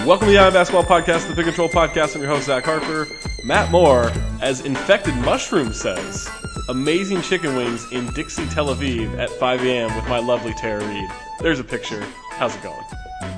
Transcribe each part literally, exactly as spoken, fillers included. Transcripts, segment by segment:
Welcome to the Eye Basketball Podcast, the Pick and Control Podcast. I'm your host, Zach Harper. Matt Moore, as Infected Mushroom says, amazing chicken wings in Dixie, Tel Aviv at five a.m. with my lovely Tara Reid. There's a picture. How's it going?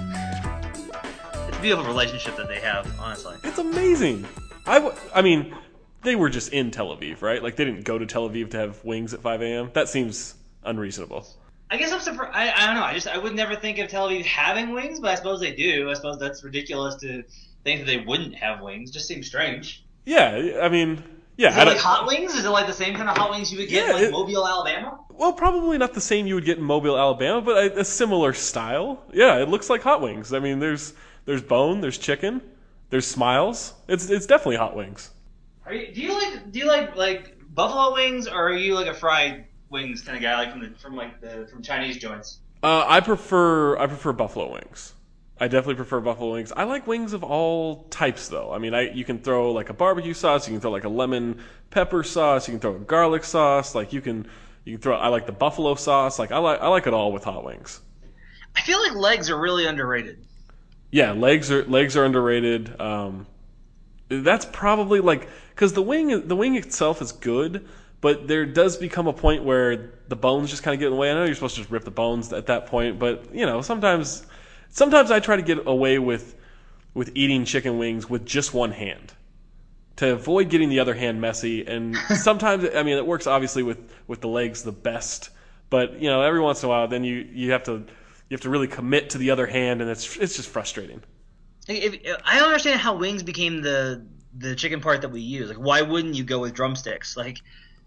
It's a beautiful relationship that they have, honestly. It's amazing. I, w- I mean, they were just in Tel Aviv, right? Like, they didn't go to Tel Aviv to have wings at five a.m. That seems unreasonable. I guess I'm surprised. I, I don't know. I just I would never think of Tel Aviv having wings, but I suppose they do. I suppose that's ridiculous to think that they wouldn't have wings. It just seems strange. Yeah, I mean, yeah. Is it like hot wings? Is it like the same kind of hot wings you would get Yeah, in like it- Mobile, Alabama? Well, probably not the same you would get in Mobile, Alabama, but a, a similar style. Yeah, it looks like hot wings. I mean, there's there's bone, there's chicken, there's smiles. It's it's definitely hot wings. Are you? Do you like? Do you like like buffalo wings, or are you like a fried wings kind of guy, like from the from like the from Chinese joints? Uh, I prefer I prefer buffalo wings. I definitely prefer buffalo wings. I like wings of all types, though. I mean, I you can throw like a barbecue sauce, you can throw like a lemon pepper sauce, you can throw a garlic sauce. Like you can you can throw. I like the buffalo sauce. Like I like I like it all with hot wings. I feel like legs are really underrated. Yeah, legs are legs are underrated. Um, that's probably like because the wing the wing itself is good, but there does become a point where the bones just kind of get in the way. I know you're supposed to just rip the bones at that point, but you know sometimes sometimes I try to get away with with eating chicken wings with just one hand to avoid getting the other hand messy. And sometimes I mean it works obviously with with the legs the best, but you know every once in a while then you you have to. You have to really commit to the other hand, and it's it's just frustrating. If, if, I don't understand how wings became the the chicken part that we use. Like, why wouldn't you go with drumsticks? Like,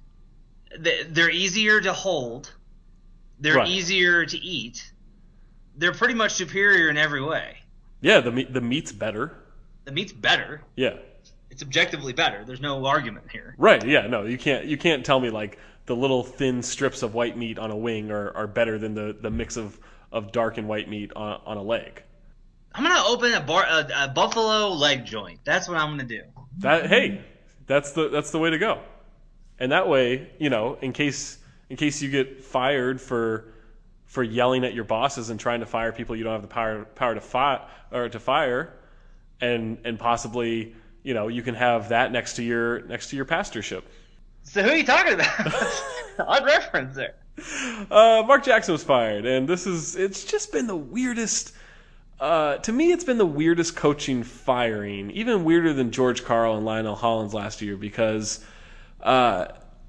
they're easier to hold. They're Right. easier to eat. They're pretty much superior in every way. Yeah, the meat the meat's better. The meat's better. Yeah, It's objectively better. There's no argument here. right. Yeah, no, you can't you can't tell me like the little thin strips of white meat on a wing are, are better than the, the mix of, of dark and white meat on on a leg. I'm gonna open a, bar, a, a buffalo leg joint. That's what I'm gonna do. That hey, that's the that's the way to go. And that way, you know, in case in case you get fired for for yelling at your bosses and trying to fire people you don't have the power power to fire or to fire, and and possibly, you know, you can have that next to your next to your pastorship. So who are you talking about? Odd reference there. Uh, Mark Jackson was fired, and this is it's just been the weirdest. Uh, to me, it's been the weirdest coaching firing, even weirder than George Karl and Lionel Hollins last year, because uh,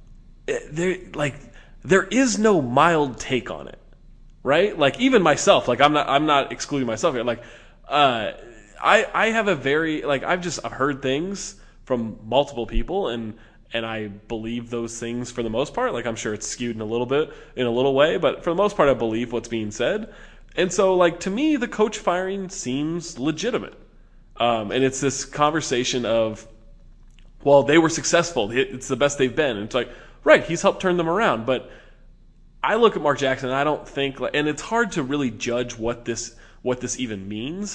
there like there is no mild take on it, right? Like even myself, like I'm not I'm not excluding myself here. Like uh, I I have a very like I've just I've heard things from multiple people, and and I believe those things for the most part. Like I'm sure it's skewed in a little bit in a little way, but for the most part, I believe what's being said. And so, like, to me, the coach firing seems legitimate. Um, and it's this conversation of, well, they were successful. It's the best they've been. And it's like, right, he's helped turn them around. But I look at Mark Jackson, and I don't think, like, and it's hard to really judge what this what this even means.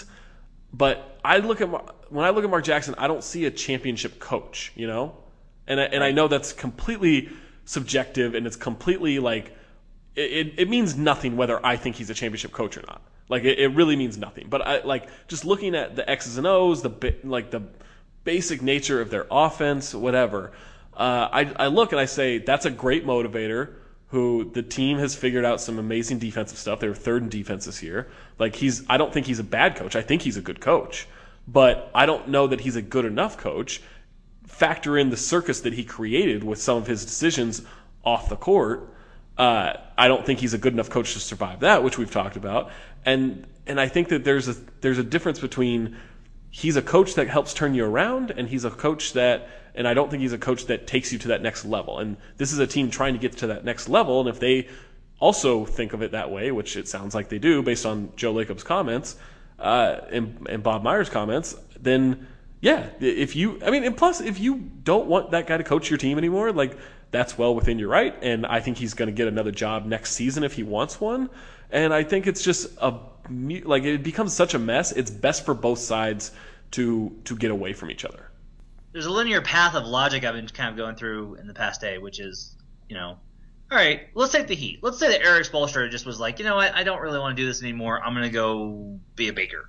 But I look at when I look at Mark Jackson, I don't see a championship coach, you know? And I, and I know that's completely subjective, and it's completely, like, It, it means nothing whether I think he's a championship coach or not. Like it, it really means nothing. But I like just looking at the X's and O's, the like the basic nature of their offense, whatever. Uh, I I look and I say that's a great motivator. Who the team has figured out some amazing defensive stuff. They were third in defense this year. Like he's I don't think he's a bad coach. I think he's a good coach, but I don't know that he's a good enough coach. Factor in the circus that he created with some of his decisions off the court. Uh, I don't think he's a good enough coach to survive that, which we've talked about. And and I think that there's a there's a difference between he's a coach that helps turn you around, and he's a coach that and I don't think he's a coach that takes you to that next level. And this is a team trying to get to that next level, and if they also think of it that way, which it sounds like they do based on Joe Lacob's comments uh, and, and Bob Myers' comments, then yeah, if you I mean, and plus if you don't want that guy to coach your team anymore, like that's well within your right, and I think he's going to get another job next season if he wants one. And I think it's just a like it becomes such a mess. It's best for both sides to to get away from each other. There's a linear path of logic I've been kind of going through in the past day, which is, you know, all right, let's take the Heat. Let's say that Eric Spoelstra just was like, you know what, I don't really want to do this anymore. I'm going to go be a baker.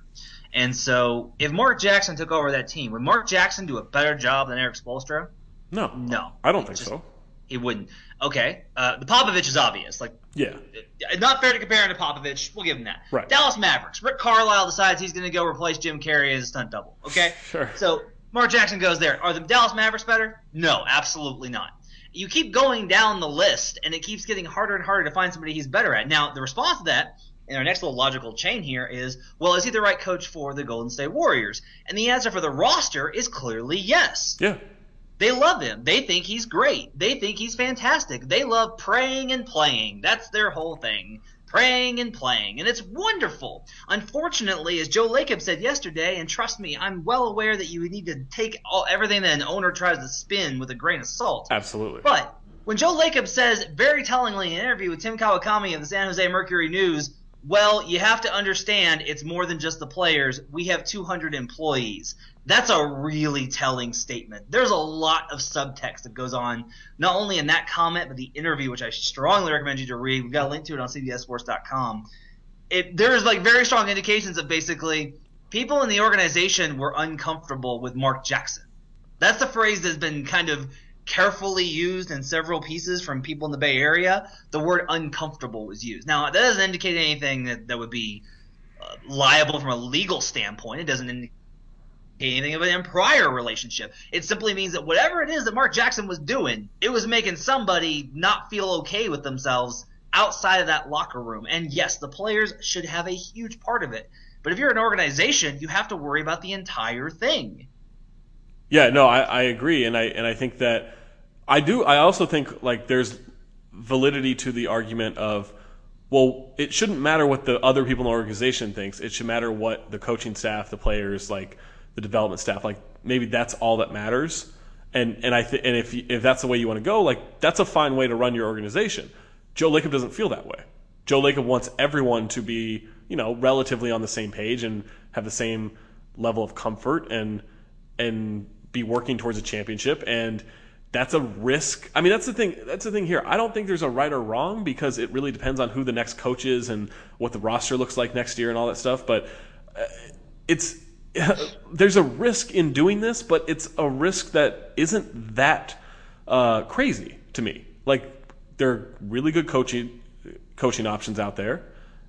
And so if Mark Jackson took over that team, would Mark Jackson do a better job than Eric Spoelstra? No. No. I don't think Just, so. He wouldn't. Okay. Uh, the Popovich is obvious. Like, yeah. Not fair to compare him to Popovich. We'll give him that. Right. Dallas Mavericks. Rick Carlisle decides he's going to go replace Jim Carrey as a stunt double. Okay? Sure. So Mark Jackson goes there. Are the Dallas Mavericks better? No, absolutely not. You keep going down the list, and it keeps getting harder and harder to find somebody he's better at. Now, the response to that, in our next little logical chain here, is, well, is he the right coach for the Golden State Warriors? And the answer for the roster is clearly yes. Yeah. They love him. They think he's great. They think he's fantastic. They love praying and playing. That's their whole thing. Praying and playing. And it's wonderful. Unfortunately, as Joe Lacob said yesterday, and trust me, I'm well aware that you need to take all, everything that an owner tries to spin with a grain of salt. Absolutely. But when Joe Lacob says very tellingly in an interview with Tim Kawakami of the San Jose Mercury News, well, you have to understand it's more than just the players. We have two hundred employees. That's a really telling statement. There's a lot of subtext that goes on, not only in that comment, but the interview, which I strongly recommend you to read. We've got a link to it on C B S Sports dot com. It, there's like very strong indications of basically people in the organization were uncomfortable with Mark Jackson. That's the phrase that's been kind of carefully used in several pieces from people in the Bay Area. The word uncomfortable was used. Now, that doesn't indicate anything that, that would be uh, liable from a legal standpoint. It doesn't indicate anything of an prior relationship. It simply means that whatever it is that Mark Jackson was doing, it was making somebody not feel okay with themselves outside of that locker room. And yes, the players should have a huge part of it. But if you're an organization, you have to worry about the entire thing. Yeah, no, I, I agree, and I and I think that I do. I also think like there's validity to the argument of, well, it shouldn't matter what the other people in the organization thinks. It should matter what the coaching staff, the players, like the development staff, like maybe that's all that matters. And and I th- and if if that's the way you want to go, like that's a fine way to run your organization. Joe Lacob doesn't feel that way. Joe Lacob wants everyone to be, you know, relatively on the same page and have the same level of comfort and and be working towards a championship. And that's a risk. I mean, that's the thing. That's the thing here. I don't think there's a right or wrong because it really depends on who the next coach is and what the roster looks like next year and all that stuff. But uh, it's there's a risk in doing this, but it's a risk that isn't that uh, crazy to me. Like there are really good coaching coaching options out there,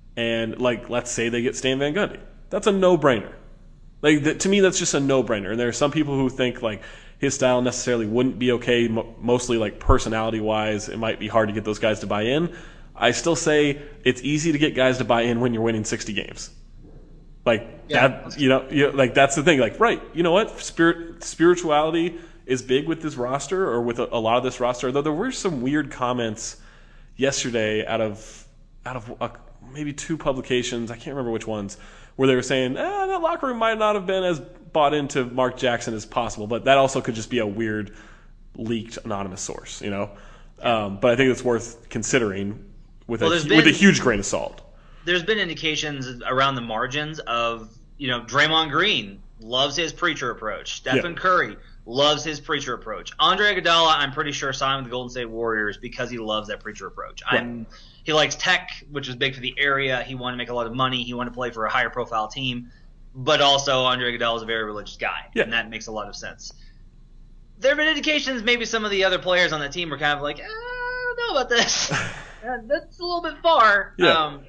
and like let's say they get Stan Van Gundy, that's a no-brainer. Like that, to me, that's just a no-brainer. And there are some people who think like his style necessarily wouldn't be okay, mo- mostly like personality-wise. It might be hard to get those guys to buy in. I still say it's easy to get guys to buy in when you're winning sixty games. Like yeah, that, you know, you know, like that's the thing. Like, right, you know what? Spirit, spirituality is big with this roster, or with a, a lot of this roster. Though there were some weird comments yesterday out of out of uh, maybe two publications. I can't remember which ones, where they were saying, eh, that locker room might not have been as bought into Mark Jackson as possible, but that also could just be a weird leaked anonymous source, you know. Um, but I think it's worth considering with well, a been, with a huge grain of salt. There's been indications around the margins of, you know, Draymond Green loves his preacher approach. Stephen yeah. Curry loves his preacher approach. Andre Iguodala, I'm pretty sure, signed with the Golden State Warriors because he loves that preacher approach. Right. I'm He likes tech, which is big for the area. He wanted to make a lot of money. He wanted to play for a higher profile team. But also, Andre Iguodala is a very religious guy, yeah. and that makes a lot of sense. There have been indications maybe some of the other players on that team were kind of like, eh, I don't know about this. That's a little bit far. Yeah. Um,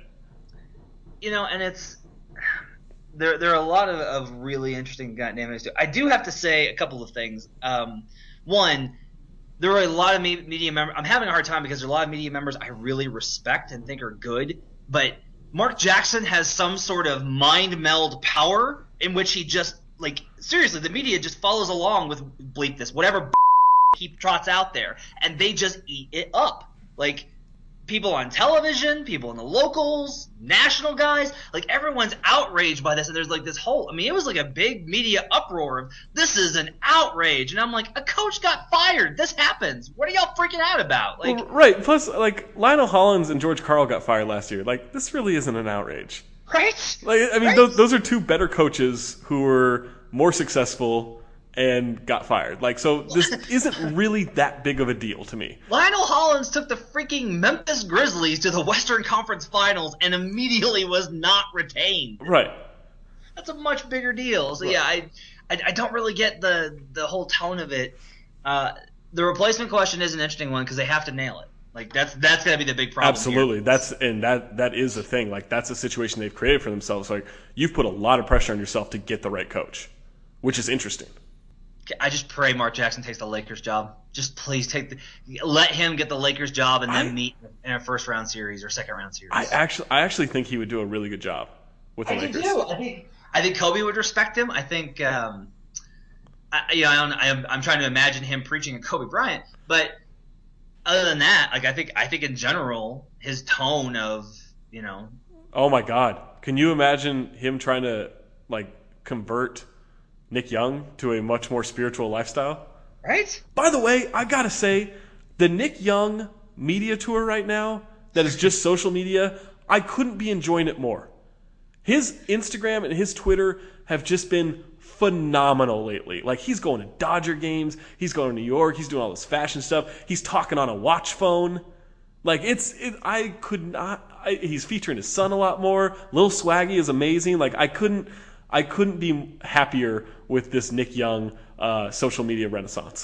you know, and it's there. There are a lot of, of really interesting dynamics too. I do have to say a couple of things. Um, one, there are a lot of media members. I'm having a hard time because there are a lot of media members I really respect and think are good, but Mark Jackson has some sort of mind meld power in which he just, like, seriously, the media just follows along with bleep this, whatever he trots out there, and they just eat it up. Like, people on television, people in the locals, national guys, like, everyone's outraged by this, and there's, like, this whole, I mean, it was like a big media uproar of, this is an outrage, and I'm like, a coach got fired, this happens, what are y'all freaking out about? Like, well, right, plus, like, Lionel Hollins and George Karl got fired last year, like, this really isn't an outrage. Right? Like, I mean, right? those, those are two better coaches who were more successful and got fired. Like, so this isn't really that big of a deal to me. Lionel Hollins took the freaking Memphis Grizzlies to the Western Conference Finals and immediately was not retained. Right. That's a much bigger deal. So yeah, I, I I don't really get the the whole tone of it. Uh, the replacement question is an interesting one because they have to nail it. Like that's that's gonna be the big problem. Absolutely, here. that's and that that is the thing. Like that's a situation they've created for themselves. Like you've put a lot of pressure on yourself to get the right coach, which is interesting. I just pray Mark Jackson takes the Lakers job. Just please take the let him get the Lakers job and then I, meet in a first round series or second round series. I actually I actually think he would do a really good job with the I Lakers. Do. I think I think Kobe would respect him. I think um, I, you know I don't, I'm I'm trying to imagine him preaching a Kobe Bryant, but other than that, like I think I think in general his tone of you know. Oh my God! Can you imagine him trying to like convert Nick Young to a much more spiritual lifestyle? Right. By the way, I gotta say, the Nick Young media tour right now that is just social media, I couldn't be enjoying it more. His Instagram and his Twitter have just been phenomenal lately. Like he's going to Dodger games, he's going to New York, he's doing all this fashion stuff, he's talking on a watch phone. Like it's, it, I could not. I, he's featuring his son a lot more. Lil Swaggy is amazing. Like I couldn't, I couldn't be happier with this Nick Young uh, social media renaissance.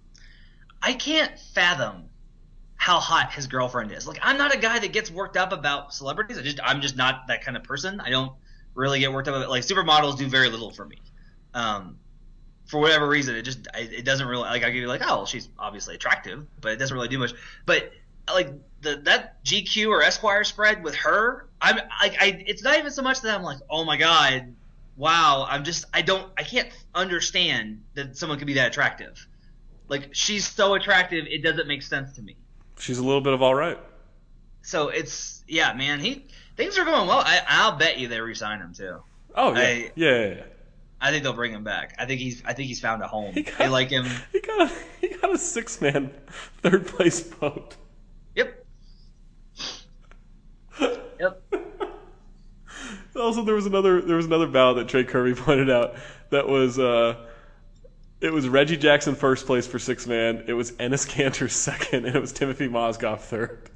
I can't fathom how hot his girlfriend is. Like I'm not a guy that gets worked up about celebrities. I just, I'm just not that kind of person. I don't really get worked up about it. Like supermodels do very little for me. Um, for whatever reason, it just it doesn't really like I give you like oh well, she's obviously attractive, but it doesn't really do much. But like the that G Q or Esquire spread with her, I'm like I it's not even so much that I'm like oh my God, wow, I'm just I don't I can't understand that someone could be that attractive. Like she's so attractive, it doesn't make sense to me. She's a little bit of all right. So it's yeah, man. He things are going well. I, I'll bet you they re-sign him too. Oh yeah, I, yeah, yeah, yeah. I think they'll bring him back. I think he's. I think he's found a home. Got, they like him. He got a he got a six man third place vote. Yep. Yep. Also, there was another there was another ballot that Trey Kirby pointed out that was uh, it was Reggie Jackson first place for six man. It was Enes Kanter second, and it was Timothy Mozgov third.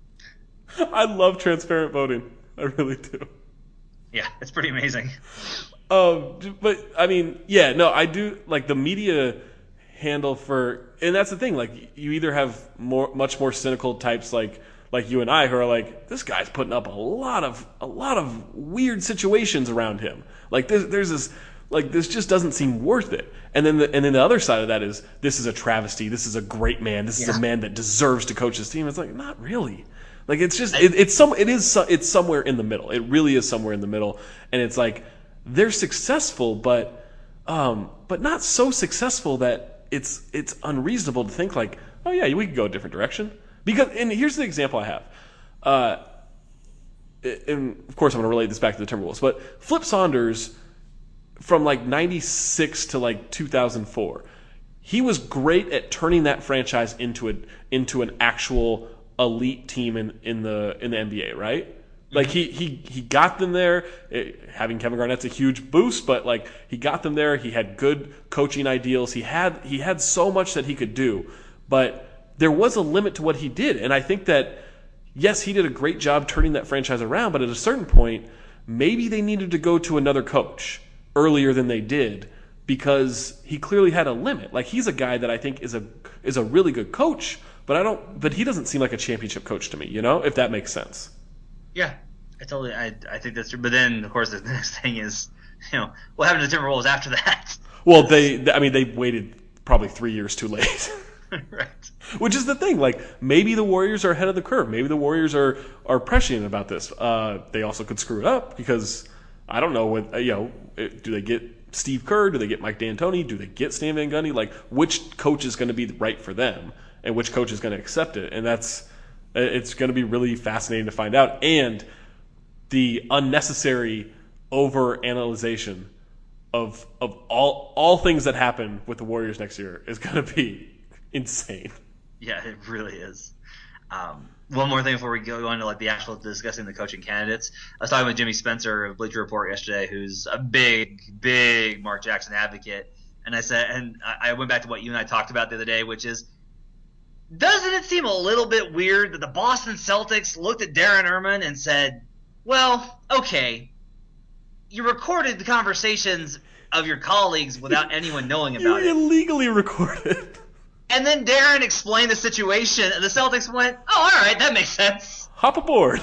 I love transparent voting. I really do. Yeah, it's pretty amazing. Um, but I mean, yeah, no, I do like the media handle for, and that's the thing. Like, you either have more, much more cynical types like like you and I, who are like, this guy's putting up a lot of a lot of weird situations around him. Like, there's, there's this, like, this just doesn't seem worth it. And then the, and then the other side of that is, this is a travesty. This is a great man. This is yeah. a man that deserves to coach his team. It's like, not really. Like, it's just, it, it's some, it is, it's somewhere in the middle. It really is somewhere in the middle. And it's like, they're successful, but um, but not so successful that it's it's unreasonable to think like, oh yeah, we could go a different direction. Because, and here's the example I have, uh, and of course I'm going to relate this back to the Timberwolves, but Flip Saunders from like ninety-six to like two thousand four, he was great at turning that franchise into a into an actual elite team in, in the in the N B A, right? Like he he he got them there. It, having Kevin Garnett's a huge boost, but like he got them there. He had good coaching ideals. He had he had so much that he could do, but there was a limit to what he did. And I think that yes, he did a great job turning that franchise around. But at a certain point, maybe they needed to go to another coach earlier than they did because he clearly had a limit. Like he's a guy that I think is a is a really good coach, but I don't. But he doesn't seem like a championship coach to me. You know, if that makes sense. Yeah, I totally. I I think that's true. But then, of course, the next thing is, you know, what happened to Timberwolves after that? Well, they. I mean, they waited probably three years too late. Right. Which is the thing. Like, maybe the Warriors are ahead of the curve. Maybe the Warriors are are prescient about this. Uh, they also could screw it up because I don't know. What you know, do they get Steve Kerr? Do they get Mike D'Antoni? Do they get Stan Van Gundy? Like, which coach is going to be right for them, and which coach is going to accept it? And that's. It's going to be really fascinating to find out. And the unnecessary over-analyzation of of all all things that happen with the Warriors next year is going to be insane. Yeah, it really is. Um, one more thing before we go into like the actual discussing the coaching candidates. I was talking with Jimmy Spencer of Bleacher Report yesterday, who's a big, big Mark Jackson advocate. And I said, and I went back to what you and I talked about the other day, which is, doesn't it seem a little bit weird that the Boston Celtics looked at Darren Erman and said, well, okay, you recorded the conversations of your colleagues without anyone knowing about you it. You illegally recorded. And then Darren explained the situation, and the Celtics went, oh, all right, that makes sense. Hop aboard.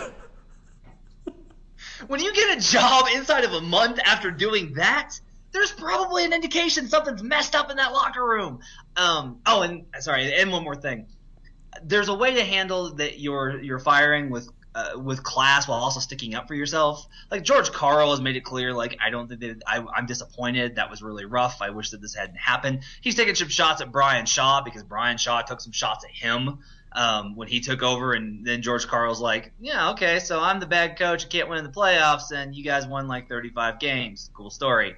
When you get a job inside of a month after doing that, there's probably an indication something's messed up in that locker room. Um, oh, and sorry, and one more thing. There's a way to handle that your your firing with uh, with class while also sticking up for yourself. Like George Karl has made it clear, like I don't think that I, I'm disappointed. That was really rough. I wish that this hadn't happened. He's taking some shots at Brian Shaw because Brian Shaw took some shots at him um, when he took over, and then George Karl's like, yeah, okay, so I'm the bad coach. I can't win in the playoffs, and you guys won like thirty-five games. Cool story.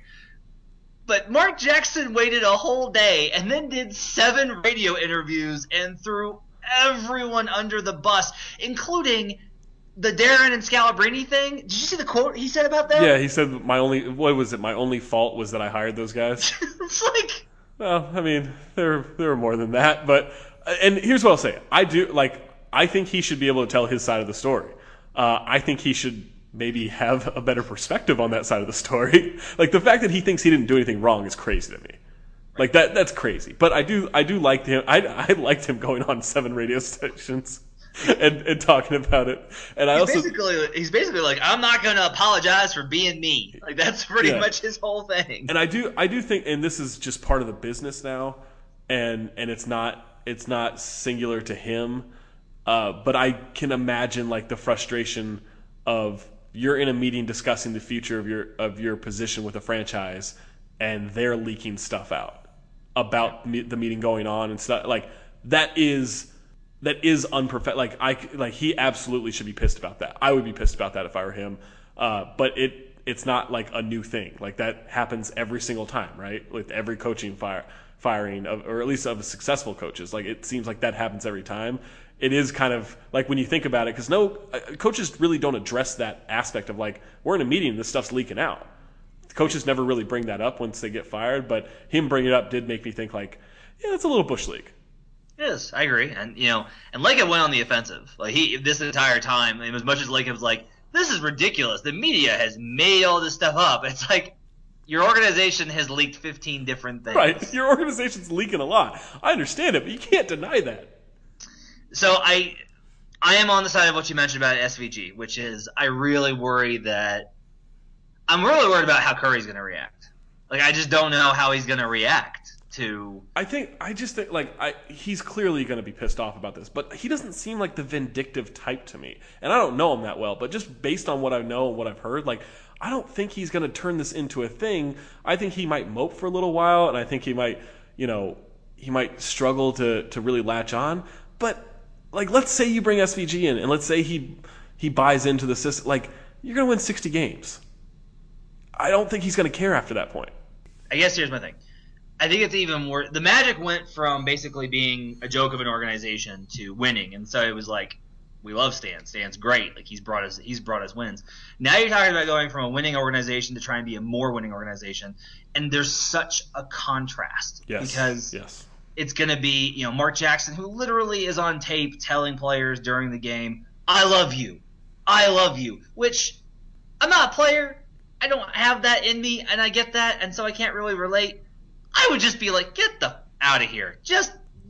But Mark Jackson waited a whole day and then did seven radio interviews and threw everyone under the bus, including the Darren and Scalabrine thing. Did you see the quote he said about that? Yeah, he said my only what was it? My only fault was that I hired those guys. It's like, well, I mean, there there were more than that, but and here's what I'll say: I do like I think he should be able to tell his side of the story. Uh, I think he should maybe have a better perspective on that side of the story. Like the fact that he thinks he didn't do anything wrong is crazy to me. Like that that's crazy. But I do I do like him. I I liked him going on seven radio stations and, and talking about it. And I he's also basically he's basically like, I'm not going to apologize for being me. Like that's pretty Yeah. much his whole thing. And I do I do think, and this is just part of the business now, and and it's not it's not singular to him. Uh, but I can imagine like the frustration of you're in a meeting discussing the future of your of your position with a franchise, and they're leaking stuff out about me, the meeting going on and stuff like that is that is unprofessional. Like I like he absolutely should be pissed about that. I would be pissed about that if I were him. Uh, but it it's not like a new thing. Like that happens every single time, right? With every coaching fire firing of, or at least of successful coaches. Like it seems like that happens every time. It is kind of like when you think about it, because no uh, coaches really don't address that aspect of like we're in a meeting, this stuff's leaking out. Coaches never really bring that up once they get fired, but him bringing it up did make me think like, yeah, it's a little bush league. It is. I agree. And you know, and Lacob went on the offensive. Like he this entire time, and as much as Lacob's like, this is ridiculous. The media has made all this stuff up. It's like your organization has leaked fifteen different things. Right. Your organization's leaking a lot. I understand it, but you can't deny that. So I I am on the side of what you mentioned about S V G, which is I really worry that I'm really worried about how Curry's going to react. Like I just don't know how he's going to react to. I think I just think like I he's clearly going to be pissed off about this, but he doesn't seem like the vindictive type to me. And I don't know him that well, but just based on what I know and what I've heard, like I don't think he's going to turn this into a thing. I think he might mope for a little while, and I think he might, you know, he might struggle to to really latch on. But like, let's say you bring S V G in, and let's say he he buys into the system. Like, you're going to win sixty games. I don't think he's going to care after that point. I guess here's my thing. I think it's even worse. The Magic went from basically being a joke of an organization to winning, and so it was like, we love Stan. Stan's great. Like he's brought us, he's brought us wins. Now you're talking about going from a winning organization to try and be a more winning organization, and there's such a contrast. Yes. Because yes. It's going to be, you know, Mark Jackson, who literally is on tape telling players during the game, "I love you, I love you," which I'm not a player. I don't have that in me, and I get that, and so I can't really relate. I would just be like, get the out of here. Just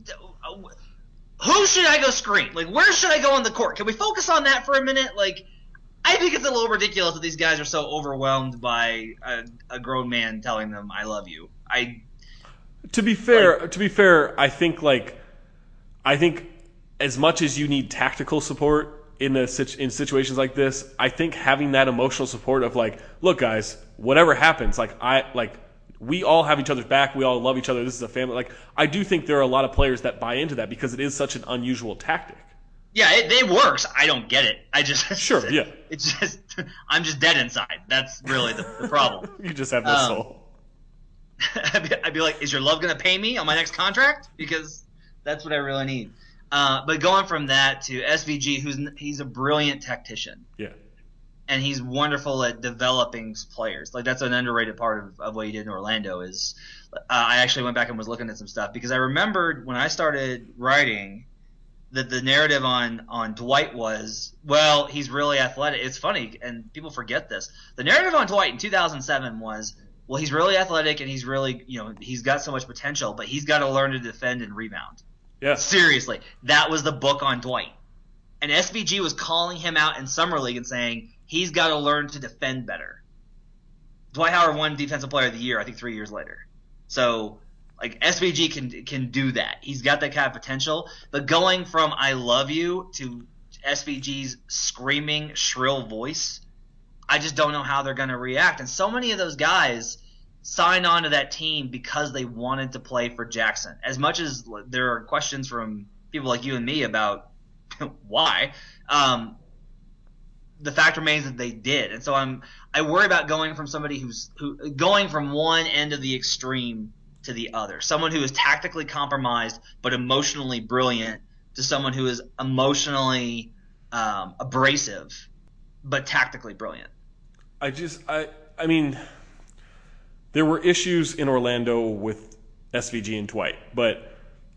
who should I go screen? Like, where should I go on the court? Can we focus on that for a minute? Like, I think it's a little ridiculous that these guys are so overwhelmed by a, a grown man telling them, "I love you." I. To be fair, like, to be fair, I think like, I think as much as you need tactical support in a in situations like this, I think having that emotional support of like, look, guys, whatever happens, like I like. We all have each other's back. We all love each other. This is a family. Like I do think there are a lot of players that buy into that because it is such an unusual tactic. Yeah, it, it works. I don't get it. I just sure, yeah. It's just I'm just dead inside. That's really the, the problem. You just have no um, soul. I'd, be, I'd be like, is your love gonna pay me on my next contract? Because that's what I really need. Uh, but going from that to S V G, who's he's a brilliant tactician. Yeah. And he's wonderful at developing players. Like that's an underrated part of, of what he did in Orlando. Is uh, I actually went back and was looking at some stuff because I remembered when I started writing, the the narrative on on Dwight was, well, he's really athletic. It's funny, and people forget this. The narrative on Dwight in two thousand seven was, well, he's really athletic and he's really, you know, he's got so much potential, but he's got to learn to defend and rebound. Yeah. Seriously, that was the book on Dwight. And S V G was calling him out in Summer League and saying he's got to learn to defend better. Dwight Howard won Defensive Player of the Year, I think, three years later. So, like, S V G can can do that. He's got that kind of potential. But going from I love you to S V G's screaming, shrill voice, I just don't know how they're going to react. And so many of those guys signed on to that team because they wanted to play for Jackson. As much as there are questions from people like you and me about why, um, the fact remains that they did. And so I'm I worry about going from somebody who's who going from one end of the extreme to the other. Someone who is tactically compromised but emotionally brilliant to someone who is emotionally um, abrasive but tactically brilliant. I just I I mean there were issues in Orlando with S V G and Dwight, but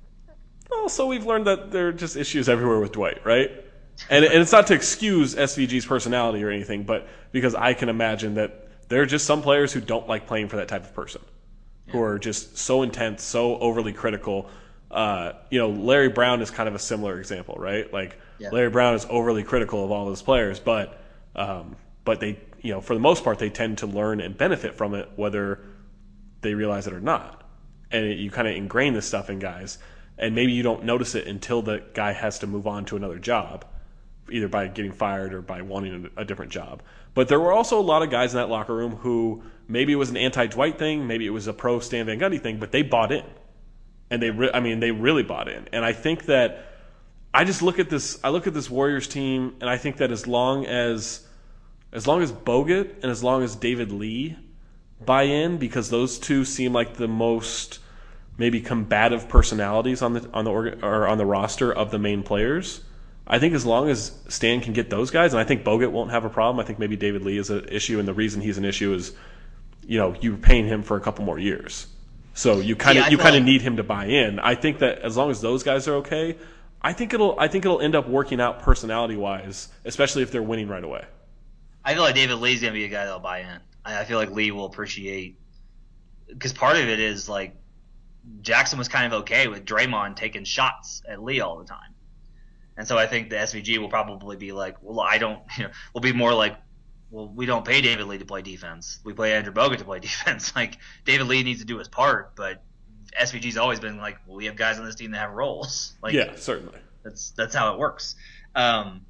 also we've learned that there are just issues everywhere with Dwight, right? And, and it's not to excuse S V G's personality or anything, but because I can imagine that there are just some players who don't like playing for that type of person, yeah. who are just so intense, so overly critical. Uh, you know, Larry Brown is kind of a similar example, right? Like yeah. Larry Brown is overly critical of all those players, but um, but they, you know, for the most part, they tend to learn and benefit from it, whether they realize it or not. And it, you kind of ingrain this stuff in guys, and maybe you don't notice it until the guy has to move on to another job, either by getting fired or by wanting a different job. But there were also a lot of guys in that locker room who maybe it was an anti-Dwight thing, maybe it was a pro-Stan Van Gundy thing, but they bought in. And they, re- I mean, they really bought in. And I think that I just look at this. I look at this Warriors team, and I think that as long as, as long as Bogut and as long as David Lee buy in, because those two seem like the most maybe combative personalities on the on the org- or on the roster of the main players. I think as long as Stan can get those guys, and I think Bogut won't have a problem. I think maybe David Lee is an issue, and the reason he's an issue is, you know, you're paying him for a couple more years, so you kind of yeah, you kind of like... need him to buy in. I think that as long as those guys are okay, I think it'll I think it'll end up working out personality wise, especially if they're winning right away. I feel like David Lee's gonna be a guy that'll buy in. I feel like Lee will appreciate, because part of it is like Jackson was kind of okay with Draymond taking shots at Lee all the time. And so I think the S V G will probably be like, well, I don't, you know, we'll be more like, well, we don't pay David Lee to play defense. We pay Andrew Bogut to play defense. Like, David Lee needs to do his part, but S V G's always been like, well, we have guys on this team that have roles. Like, yeah, certainly. That's that's how it works. Um,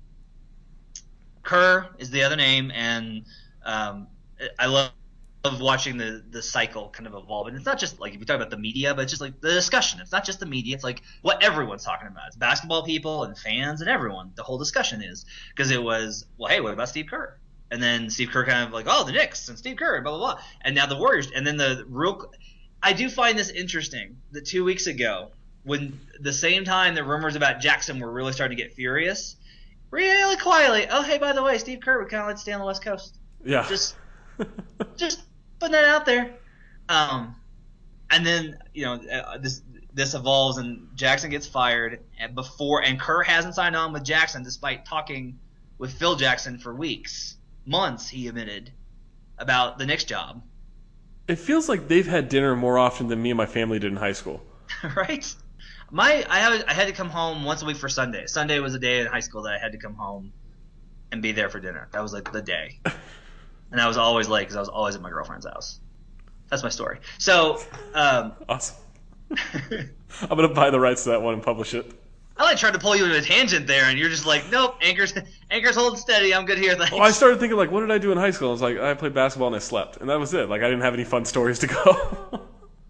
Kerr is the other name, and um, I love. Of watching the the cycle kind of evolve. And it's not just like if you talk about the media, but it's just like the discussion. It's not just the media. It's like what everyone's talking about. It's basketball people and fans and everyone. The whole discussion is because it was, well, hey, what about Steve Kerr? And then Steve Kerr kind of like, oh, the Knicks and Steve Kerr, blah, blah, blah. And now the Warriors. And then the real – I do find this interesting that two weeks ago when the same time the rumors about Jackson were really starting to get furious, really quietly, oh, hey, by the way, Steve Kerr would kind of like to stay on the West Coast. Yeah. Just just – putting that out there. Um, and then, you know, uh, this this evolves and Jackson gets fired and before and Kerr hasn't signed on with Jackson despite talking with Phil Jackson for weeks, months, he admitted, about the Knicks job. It feels like they've had dinner more often than me and my family did in high school. Right? My I had I had to come home once a week for Sunday. Sunday was a day in high school that I had to come home and be there for dinner. That was like the day. And I was always late because I was always at my girlfriend's house. That's my story. So, um, awesome. I'm gonna buy the rights to that one and publish it. I like tried to pull you into a tangent there, and you're just like, nope, anchors, anchors hold steady. I'm good here. Thanks. Well, I started thinking like, what did I do in high school? I was like, I played basketball and I slept, and that was it. Like, I didn't have any fun stories to go.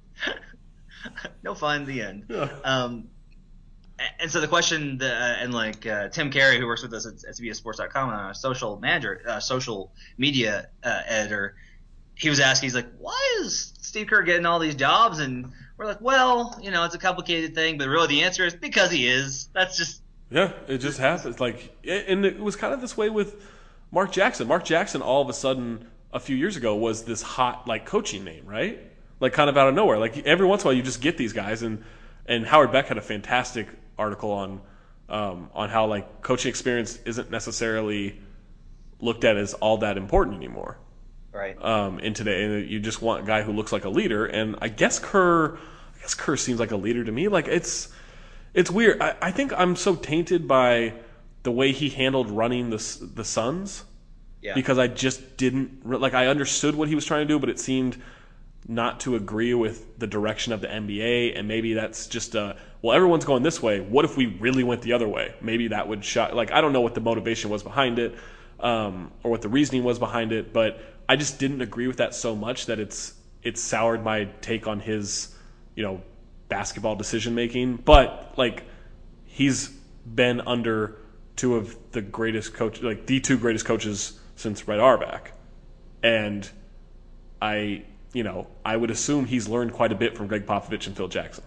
No fun. The end. Yeah. Um, And so the question, the, and like uh, Tim Carey, who works with us at C B S Sports dot com, a social manager, uh, social media uh, editor, he was asking, he's like, why is Steve Kerr getting all these jobs? And we're like, well, you know, it's a complicated thing, but really the answer is because he is. That's just yeah, it just happens. Like, and it was kind of this way with Mark Jackson. Mark Jackson, all of a sudden, a few years ago, was this hot like coaching name, right? Like kind of out of nowhere. Like every once in a while, you just get these guys, and and Howard Beck had a fantastic article on um, on how like coaching experience isn't necessarily looked at as all that important anymore. Right. Um, in today, and you just want a guy who looks like a leader. And I guess Kerr, I guess Kerr seems like a leader to me. Like it's, it's weird. I, I think I'm so tainted by the way he handled running the the Suns, Yeah. because I just didn't like. I understood what he was trying to do, but it seemed not to agree with the direction of the N B A. And maybe that's just a, well, everyone's going this way. What if we really went the other way? Maybe that would shock. Like I don't know what the motivation was behind it, um, or what the reasoning was behind it, but I just didn't agree with that so much that it's it's soured my take on his, you know, basketball decision making. But like he's been under two of the greatest coach, like the two greatest coaches since Red Auerbach, and I, you know, I would assume he's learned quite a bit from Greg Popovich and Phil Jackson.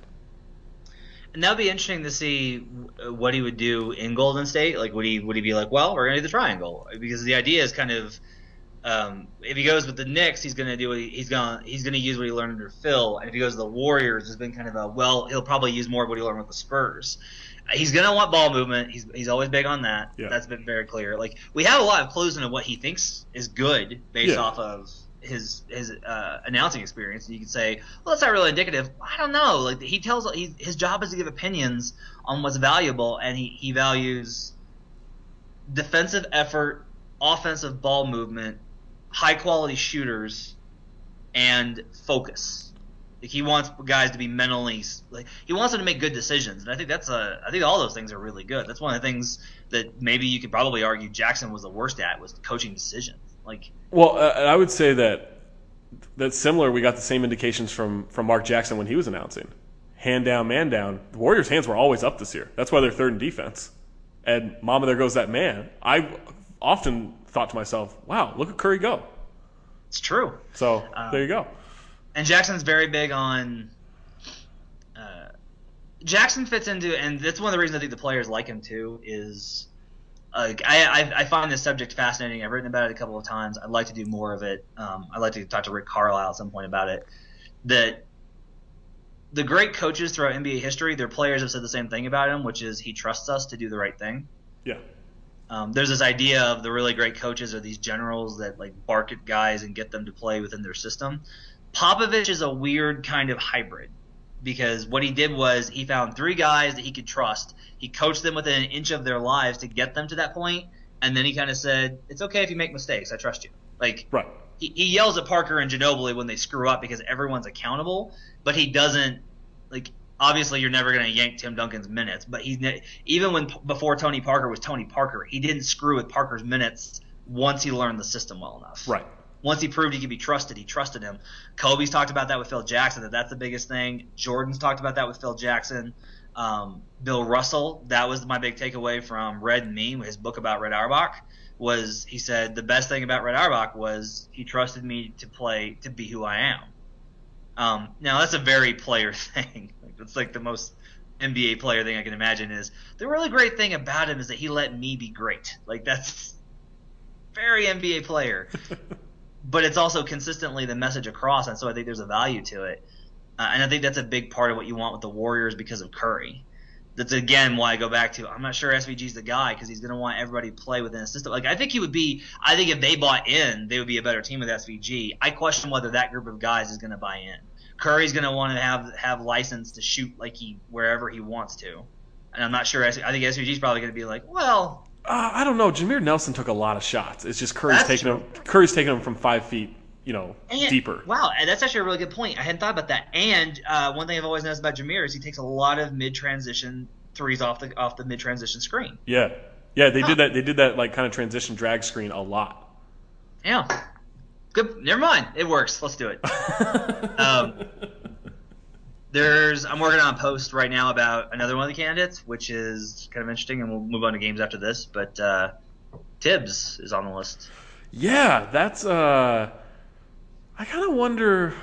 And that'd be interesting to see what he would do in Golden State. Like, would he would he be like, well, we're gonna do the triangle, because the idea is kind of. Um, if he goes with the Knicks, he's going to do what he, he's going he's going to use what he learned under Phil. And if he goes to the Warriors, there's been kind of a well, he'll probably use more of what he learned with the Spurs. Uh, he's going to want ball movement. He's he's always big on that. Yeah. That's been very clear. Like we have a lot of clues into what he thinks is good based Yeah. off of his his uh, announcing experience. And you could say, well, that's not really indicative. I don't know. Like he tells he, his job is to give opinions on what's valuable, and he he values defensive effort, offensive ball movement, high quality shooters, and focus. Like he wants guys to be mentally like he wants them to make good decisions, and I think that's a I think all those things are really good. That's one of the things that maybe you could probably argue Jackson was the worst at, was coaching decisions. Like, well, uh, I would say that that's similar. We got the same indications from from Mark Jackson when he was announcing hand down, man down. The Warriors' hands were always up this year. That's why they're third in defense. And mama, there goes that man. I often thought to myself, wow, look at Curry go. it's true. So Um, there you go. And Jackson's very big on uh, Jackson fits into, and that's one of the reasons I think the players like him too, is like I, I I find this subject fascinating. I've written about it a couple of times. I'd like to do more of it. Um, I'd like to talk to Rick Carlisle at some point about it. That the great coaches throughout N B A history, their players have said the same thing about him, which is he trusts us to do the right thing. Yeah. Um, there's this idea of the really great coaches are these generals that like bark at guys and get them to play within their system. Popovich is a weird kind of hybrid, because what he did was he found three guys that he could trust. He coached them within an inch of their lives to get them to that point, and then he kind of said, "It's okay if you make mistakes. I trust you." Like Right. he, he yells at Parker and Ginobili when they screw up because everyone's accountable, but he doesn't like. Obviously, you're never going to yank Tim Duncan's minutes, but he even when before Tony Parker was Tony Parker, he didn't screw with Parker's minutes once he learned the system well enough. Right. Once he proved he could be trusted, he trusted him. Kobe's talked about that with Phil Jackson, that that's the biggest thing. Jordan's talked about that with Phil Jackson. Um, Bill Russell, that was my big takeaway from Red and Me, his book about Red Auerbach, was he said the best thing about Red Auerbach was he trusted me to play, to be who I am. Um, now, that's a very player thing. It's like the most N B A player thing I can imagine is the really great thing about him is that he let me be great. Like, that's very N B A player. But it's also consistently the message across, and so I think there's a value to it. Uh, and I think that's a big part of what you want with the Warriors because of Curry. That's, again, why I go back to I'm not sure S V G's the guy, because he's going to want everybody to play within a system. Like, I think he would be – I think if they bought in, they would be a better team with S V G. I question whether that group of guys is going to buy in. Curry's going to want to have have license to shoot like he wherever he wants to, and I'm not sure. I think S V G's probably going to be like, well, Uh, I don't know. Jameer Nelson took a lot of shots. It's just Curry's That's taking true. him. Curry's taking him from five feet, you know, and, deeper. Wow, and that's actually a really good point. I hadn't thought about that. And uh, one thing I've always noticed about Jameer is he takes a lot of mid transition threes off the off the mid transition screen. Yeah, yeah. They Huh. did that. They did that like kind of transition drag screen a lot. Yeah, good. Never mind, it works. Let's do it. um, There's I'm working on a post right now about another one of the candidates, which is kind of interesting, and we'll move on to games after this. But uh, Tibbs is on the list. Yeah, that's. Uh, I kind of wonder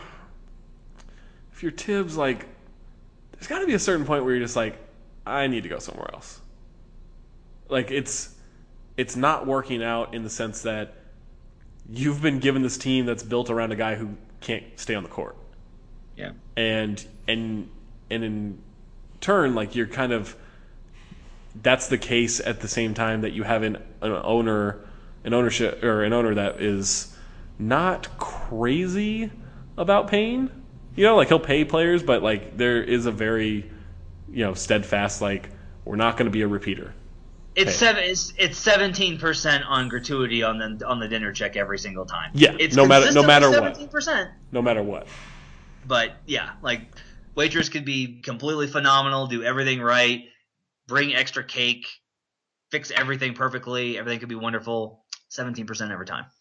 if you're Tibbs. Like, there's got to be a certain point where you're just like, I need to go somewhere else. Like it's, it's not working out in the sense that you've been given this team that's built around a guy who can't stay on the court. Yeah. And and and in turn, like you're kind of that's the case at the same time that you have an, an owner, an ownership or an owner that is not crazy about paying. You know, like he'll pay players, but like there is a very, you know, steadfast like we're not going to be a repeater. It's seven. It's, it's seventeen percent on gratuity on the on the dinner check every single time. Yeah, it's no matter no matter seventeen percent. What. No matter what. But yeah, like waitress could be completely phenomenal, do everything right, bring extra cake, fix everything perfectly, everything could be wonderful. seventeen percent every time.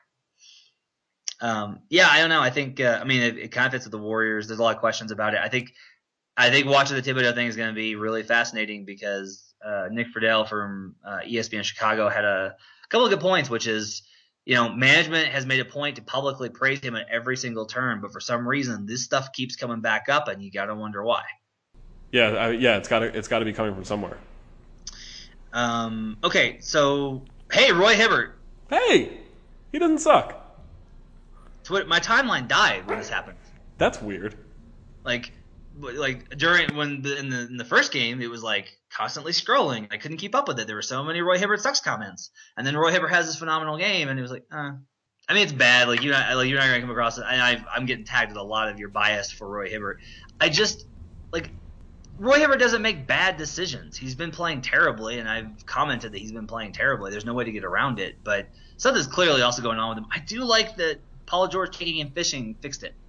Um, yeah, I don't know. I think uh, I mean it, it kind of fits with the Warriors. There's a lot of questions about it. I think I think watching the Thibodeau thing is going to be really fascinating because uh, Nick Friedel from uh, E S P N Chicago had a couple of good points, which is, you know, management has made a point to publicly praise him at every single turn, but for some reason this stuff keeps coming back up, and you got to wonder why. Yeah, I, yeah, it's got to it's got to be coming from somewhere. Um, okay, so hey, Roy Hibbert. Hey, he doesn't suck. Twitter, my timeline died when this happened. That's weird. Like, like during when the, in the in the first game, it was like constantly scrolling. I couldn't keep up with it. There were so many Roy Hibbert sucks comments, and then Roy Hibbert has this phenomenal game, and it was like, uh. I mean, it's bad. Like you, like you're not gonna come across it. I, I, I'm getting tagged with a lot of your bias for Roy Hibbert. I just like Roy Hibbert doesn't make bad decisions. He's been playing terribly, and I've commented that he's been playing terribly. There's no way to get around it, but something's clearly also going on with him. I do like that Paul George kicking and fishing fixed it.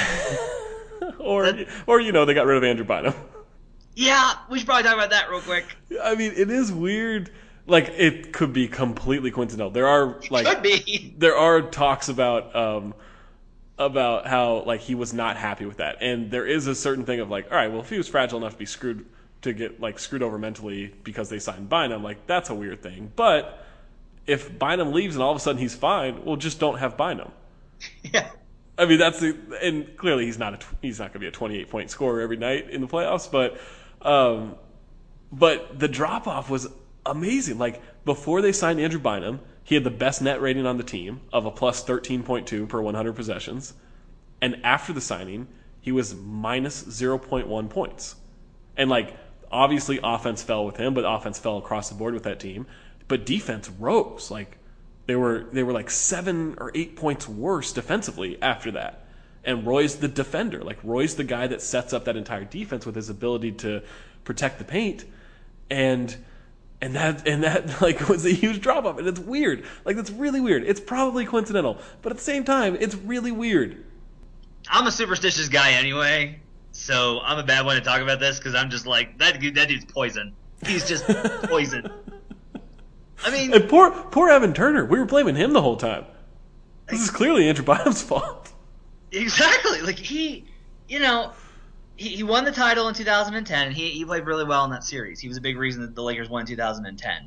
or, that, or you know, they got rid of Andrew Bynum. Yeah, we should probably talk about that real quick. I mean, it is weird. Like, it could be completely coincidental. There are like it could be. There are talks about um about how like he was not happy with that, and there is a certain thing of like, all right, well, if he was fragile enough to be screwed to get like screwed over mentally because they signed Bynum, like that's a weird thing. But if Bynum leaves and all of a sudden he's fine, well, just don't have Bynum. Yeah. I mean, that's the, and clearly he's not a he's not going to be a twenty-eight point scorer every night in the playoffs, but um, but the drop off was amazing. Like before they signed Andrew Bynum, he had the best net rating on the team of a plus thirteen point two per one hundred possessions, and after the signing, he was minus zero point one points. And like obviously, offense fell with him, but offense fell across the board with that team. But defense rose. Like they were they were like seven or eight points worse defensively after that. And Roy's the defender. Like Roy's the guy that sets up that entire defense with his ability to protect the paint. And and that and that like was a huge drop off. And it's weird. Like that's really weird. It's probably coincidental, but at the same time, it's really weird. I'm a superstitious guy anyway, so I'm a bad one to talk about this because I'm just like that. Dude, that dude's poison. He's just poison. I mean, and poor poor Evan Turner. We were blaming him the whole time. This is clearly Andrew Bynum's fault. Exactly. Like he, you know, he, he won the title in two thousand ten, and he he played really well in that series. He was a big reason that the Lakers won in two thousand ten.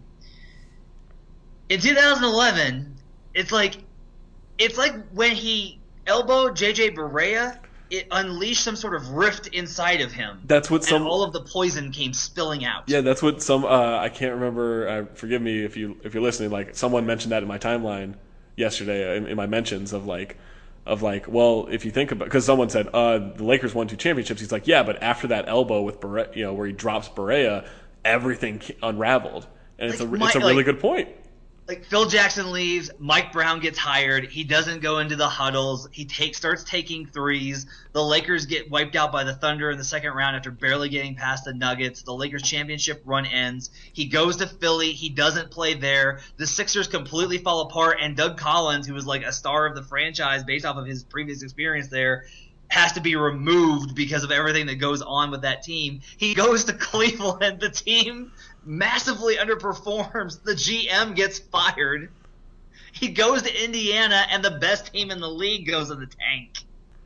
In two thousand eleven, it's like it's like when he elbowed J J Barea, it unleashed some sort of rift inside of him. That's what some and all of the poison came spilling out. Yeah, that's what some uh, I can't remember. Uh, forgive me if you if you're listening. Like someone mentioned that in my timeline yesterday in, in my mentions of like of like well, if you think about because someone said uh, the Lakers won two championships. He's like, yeah, but after that elbow with Barea, you know, where he drops Barea, everything unraveled, and it's like, a my, it's a really like, good point. Like Phil Jackson leaves, Mike Brown gets hired. He doesn't go into the huddles. He take, starts taking threes. The Lakers get wiped out by the Thunder in the second round after barely getting past the Nuggets. The Lakers championship run ends. He goes to Philly. He doesn't play there. The Sixers completely fall apart, and Doug Collins, who was like a star of the franchise based off of his previous experience there, has to be removed because of everything that goes on with that team. He goes to Cleveland. The team massively underperforms. The G M gets fired. He goes to Indiana, and the best team in the league goes in the tank.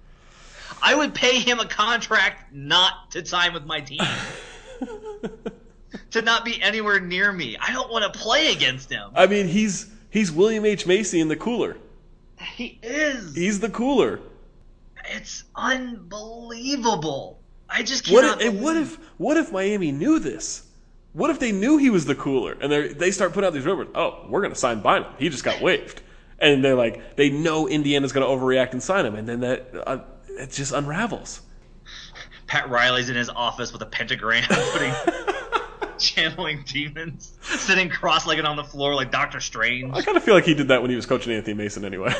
I would pay him a contract not to sign with my team. To not be anywhere near me. I don't want to play against him. I mean, he's he's William H. Macy in the cooler. He is. He's the cooler. It's unbelievable. I just cannot. What if, and what if what if Miami knew this? What if they knew he was the cooler and they they start putting out these rumors? Oh, we're going to sign Bynum. He just got waived, and they're like, they know Indiana's going to overreact and sign him, and then that uh, it just unravels. Pat Riley's in his office with a pentagram, putting channeling demons, sitting cross-legged on the floor like Doctor Strange. I kind of feel like he did that when he was coaching Anthony Mason anyway.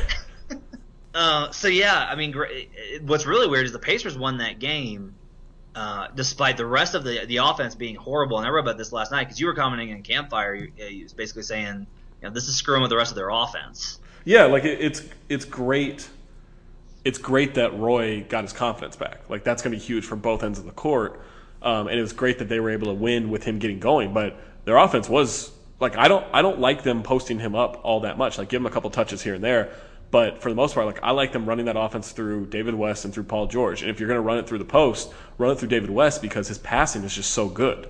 uh, so yeah, I mean, what's really weird is the Pacers won that game uh, despite the rest of the the offense being horrible. And I wrote about this last night because you were commenting in Campfire. You, you was basically saying, you know, this is screwing with the rest of their offense. Yeah, like it, it's it's great. It's great that Roy got his confidence back. Like that's going to be huge from both ends of the court. Um, and it was great that they were able to win with him getting going. But their offense was like I don't I don't like them posting him up all that much. Like give him a couple touches here and there. But for the most part, like I like them running that offense through David West and through Paul George. And if you're going to run it through the post, run it through David West because his passing is just so good.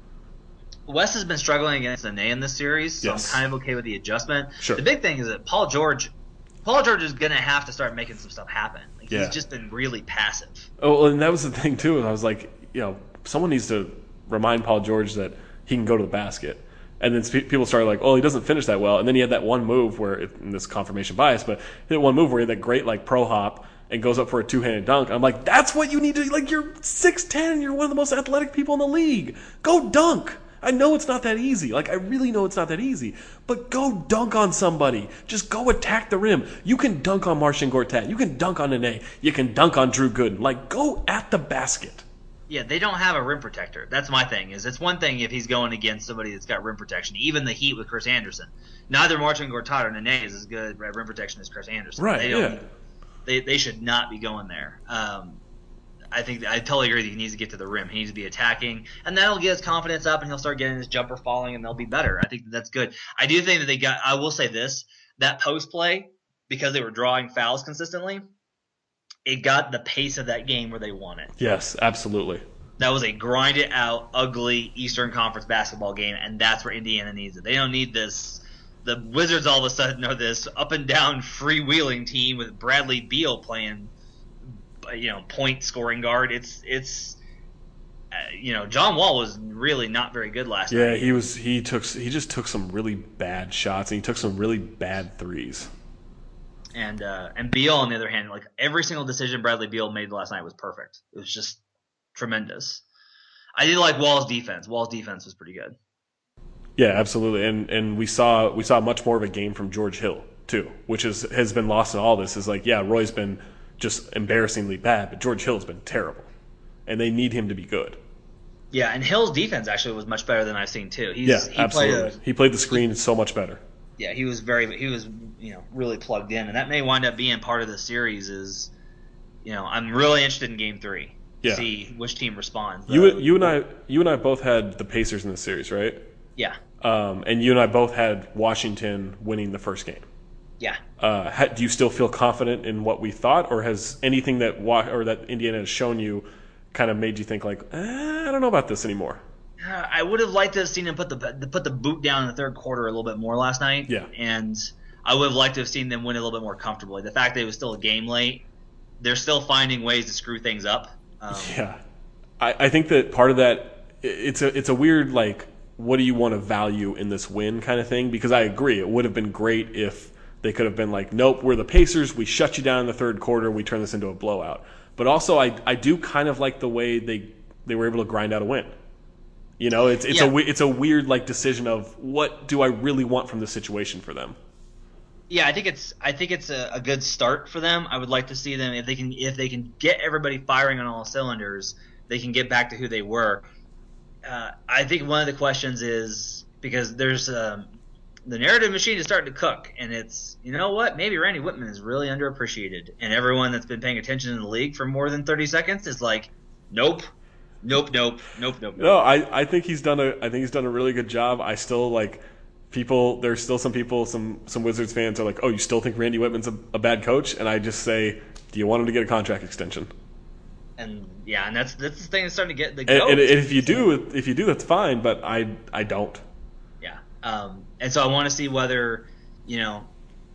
West has been struggling against Nene in this series, so yes. I'm kind of okay with the adjustment. Sure. The big thing is that Paul George, Paul George is going to have to start making some stuff happen. Like, yeah. He's just been really passive. Oh, and that was the thing too. And I was like, you know, someone needs to remind Paul George that he can go to the basket. And then people started like, oh, he doesn't finish that well. And then he had that one move where, in this confirmation bias, but he had one move where he had that great like pro hop and goes up for a two-handed dunk. I'm like, that's what you need to, like, you're six ten, you're one of the most athletic people in the league. Go dunk. I know it's not that easy. Like, I really know it's not that easy. But go dunk on somebody. Just go attack the rim. You can dunk on Marcin Gortat. You can dunk on Nene. You can dunk on Drew Gooden. Like, go at the basket. Yeah, they don't have a rim protector. That's my thing. Is it's one thing if he's going against somebody that's got rim protection. Even the Heat with Chris Anderson. Neither Marcin Gortat or Nene is as good at rim protection as Chris Anderson. Right, they don't, yeah. They, they should not be going there. Um, I think I totally agree that he needs to get to the rim. He needs to be attacking, and that'll get his confidence up, and he'll start getting his jumper falling, and they'll be better. I think that that's good. I do think that they got – I will say this. That post play, because they were drawing fouls consistently, it got the pace of that game where they won it. Yes, absolutely. That was a grind-it-out, ugly Eastern Conference basketball game, and that's where Indiana needs it. They don't need this – the Wizards all of a sudden are this up-and-down freewheeling team with Bradley Beal playing – you know, point scoring guard. It's it's uh, you know, John Wall was really not very good last yeah, night. Yeah, he was. He took. He just took some really bad shots, and he took some really bad threes. And uh, and Beal, on the other hand, like every single decision Bradley Beal made last night was perfect. It was just tremendous. I did like Wall's defense. Wall's defense was pretty good. Yeah, absolutely. And and we saw we saw much more of a game from George Hill too, which is has been lost in all this. Is like, yeah, Roy's been just embarrassingly bad, but George Hill's been terrible, and they need him to be good. Yeah, and Hill's defense actually was much better than I've seen too. He's, yeah, he absolutely. Played a, he played the screen he, so much better. Yeah, he was very he was you know really plugged in, and that may wind up being part of the series. Is you know I'm really interested in Game Three. Yeah. See which team responds. The, you you and I you and I both had the Pacers in the series, right? Yeah. Um, and you and I both had Washington winning the first game. Yeah. Uh, ha, do you still feel confident in what we thought, or has anything that wa- or that Indiana has shown you kind of made you think like, eh, I don't know about this anymore? Uh, I would have liked to have seen them put the put the boot down in the third quarter a little bit more last night. Yeah. And I would have liked to have seen them win a little bit more comfortably. The fact that it was still a game late, they're still finding ways to screw things up. Um, yeah. I, I think that part of that it's a it's a weird like what do you want to value in this win kind of thing, because I agree it would have been great if they could have been like, nope, we're the Pacers. We shut you down in the third quarter. We turn this into a blowout. But also, I I do kind of like the way they, they were able to grind out a win. You know, it's it's yeah. a it's a weird like decision of what do I really want from this situation for them. Yeah, I think it's I think it's a, a good start for them. I would like to see them if they can if they can get everybody firing on all cylinders, they can get back to who they were. Uh, I think one of the questions is because there's um, the narrative machine is starting to cook, and it's you know what maybe Randy Whitman is really underappreciated, and everyone that's been paying attention in the league for more than thirty seconds is like, nope, nope, nope, nope, nope. No, I, I think he's done a I think he's done a really good job. I still like people. There's still some people, some some Wizards fans are like, oh, you still think Randy Whitman's a, a bad coach? And I just say, do you want him to get a contract extension? And yeah, and that's that's the thing that's starting to get the. And, and if you do, if you do, that's fine. But I I don't. Yeah, um, and so I want to see whether you know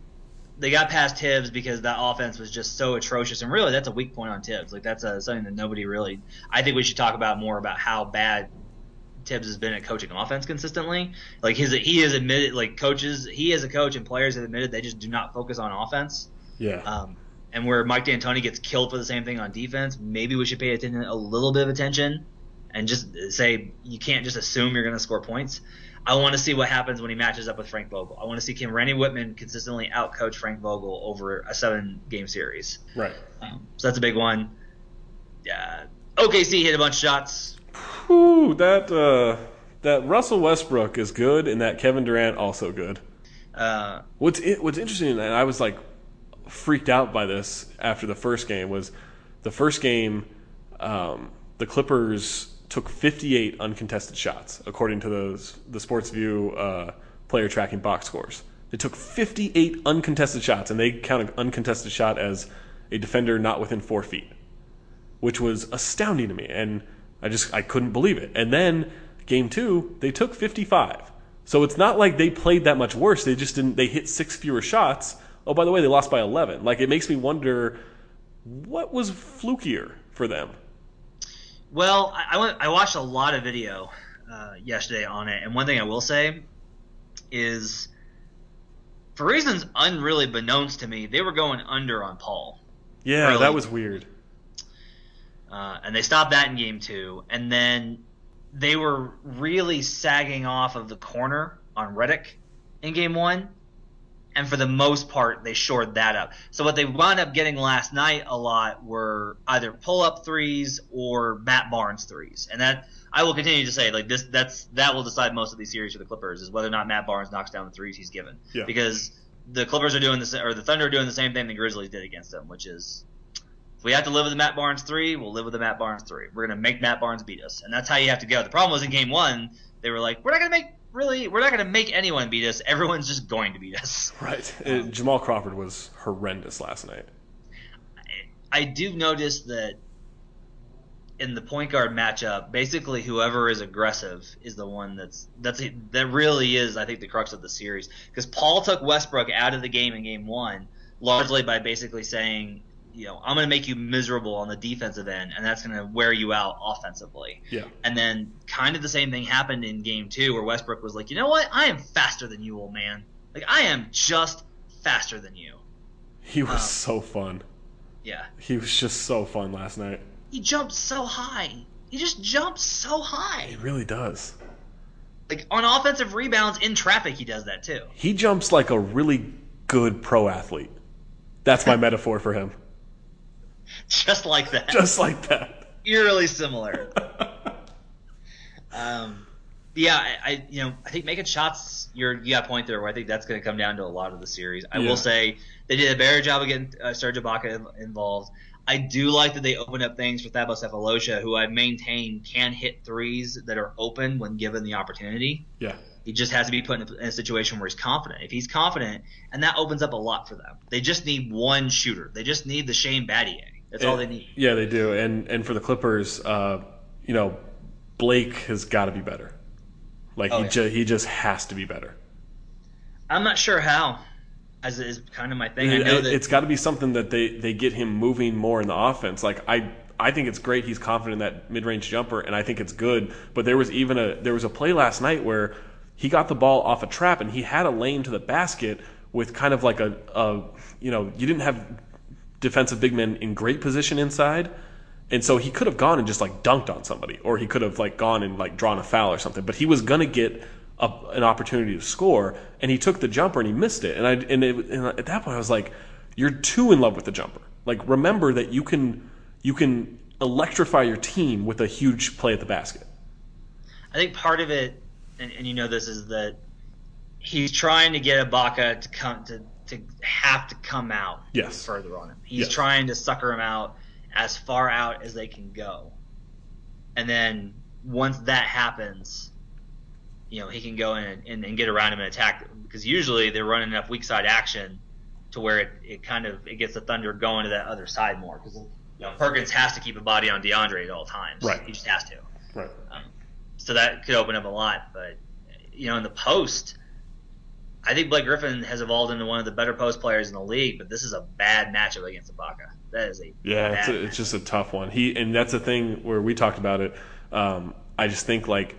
they got past Tibbs because that offense was just so atrocious, and really that's a weak point on Tibbs. Like that's a, something that nobody really. I think we should talk about more about how bad Tibbs has been at coaching offense consistently. Like his he has admitted, like coaches, he as a coach and players have admitted they just do not focus on offense. Yeah. Um, and where Mike D'Antoni gets killed for the same thing on defense, maybe we should pay attention a little bit of attention and just say you can't just assume you're going to score points. I want to see what happens when he matches up with Frank Vogel. I want to see can Randy Whitman consistently outcoach Frank Vogel over a seven-game series. Right. Um, so that's a big one. Yeah. O K C hit a bunch of shots. Whew, that uh, that Russell Westbrook is good, and that Kevin Durant also good. Uh, What's it, what's interesting, and I was like freaked out by this after the first game, was the first game um, the Clippers took fifty-eight uncontested shots, according to those the Sports View uh, player tracking box scores. They took fifty-eight uncontested shots, and they count an uncontested shot as a defender not within four feet, which was astounding to me, and I just I couldn't believe it. And then game two, they took fifty-five. So it's not like they played that much worse. They just didn't. They hit six fewer shots. Oh, by the way, they lost by eleven. Like, it makes me wonder what was flukier for them. Well, I, I, went, I watched a lot of video uh, yesterday on it, and one thing I will say is, for reasons unreally beknownst to me, they were going under on Paul. Yeah, early. That was weird. Uh, and they stopped that in game two, and then they were really sagging off of the corner on Redick in game one, and for the most part, they shored that up. So what they wound up getting last night a lot were either pull-up threes or Matt Barnes threes, and that I will continue to say, like this, that's that will decide most of these series for the Clippers is whether or not Matt Barnes knocks down the threes he's given, yeah. Because the Clippers are doing this, or the Thunder are doing the same thing the Grizzlies did against them, which is, if we have to live with the Matt Barnes three, we'll live with the Matt Barnes three. We're going to make Matt Barnes beat us. And that's how you have to go. The problem was in game one, they were like, we're not going to make really, we're not going to make anyone beat us. Everyone's just going to beat us. Right. Um, it, Jamal Crawford was horrendous last night. I, I do notice that in the point guard matchup, basically whoever is aggressive is the one that's, that's that really is, I think, the crux of the series. Because Paul took Westbrook out of the game in game one, largely by basically saying, you know, I'm going to make you miserable on the defensive end, and that's going to wear you out offensively. Yeah. And then kind of the same thing happened in game two where Westbrook was like, you know what? I am faster than you, old man. Like, I am just faster than you. He was um, so fun. Yeah. He was just so fun last night. He jumped so high. He just jumps so high. He really does. Like, on offensive rebounds in traffic, he does that too. He jumps like a really good pro athlete. That's my metaphor for him. Just like that. Just like that. Eerily similar. um, yeah, I, I, you know, I think making shots. You're, you got a point there where I think that's going to come down to a lot of the series. I yeah. will say they did a better job of getting uh, Serge Ibaka involved. I do like that they opened up things for Thabo Sefolosha, who I maintain can hit threes that are open when given the opportunity. Yeah. He just has to be put in a, in a situation where he's confident. If he's confident, and that opens up a lot for them. They just need one shooter. They just need the Shane Battier. That's and, all they need. Yeah, they do. And and for the Clippers, uh, you know, Blake has got to be better. Like, oh, he, yeah. ju- he just has to be better. I'm not sure how, as is kind of my thing. It, I know it, that it's got to be something that they, they get him moving more in the offense. Like, I I think it's great he's confident in that mid-range jumper, and I think it's good. But there was even a there was a play last night where he got the ball off a trap, and he had a lane to the basket with kind of like a, a you know, you didn't have defensive big men in great position inside, and so he could have gone and just like dunked on somebody, or he could have like gone and like drawn a foul or something, but he was going to get a, an opportunity to score, and he took the jumper and he missed it. And I and, it, and at that point I was like, you're too in love with the jumper. Like, remember that you can you can electrify your team with a huge play at the basket. I think part of it, and, and you know this, is that he's trying to get Ibaka to come to to have to come out yes. further on him. He's yes. trying to sucker him out as far out as they can go. And then once that happens, you know, he can go in and, and, and get around him and attack, because usually they're running enough weak side action to where it, it kind of it gets the Thunder going to that other side more, because, you know, Perkins has to keep a body on DeAndre at all times. Right. He just has to. Right. Um, so that could open up a lot. But, you know, in the post, I think Blake Griffin has evolved into one of the better post players in the league, but this is a bad matchup against Ibaka. That is a yeah, bad it's, a, it's just a tough one. He and that's the thing where we talked about it. Um, I just think like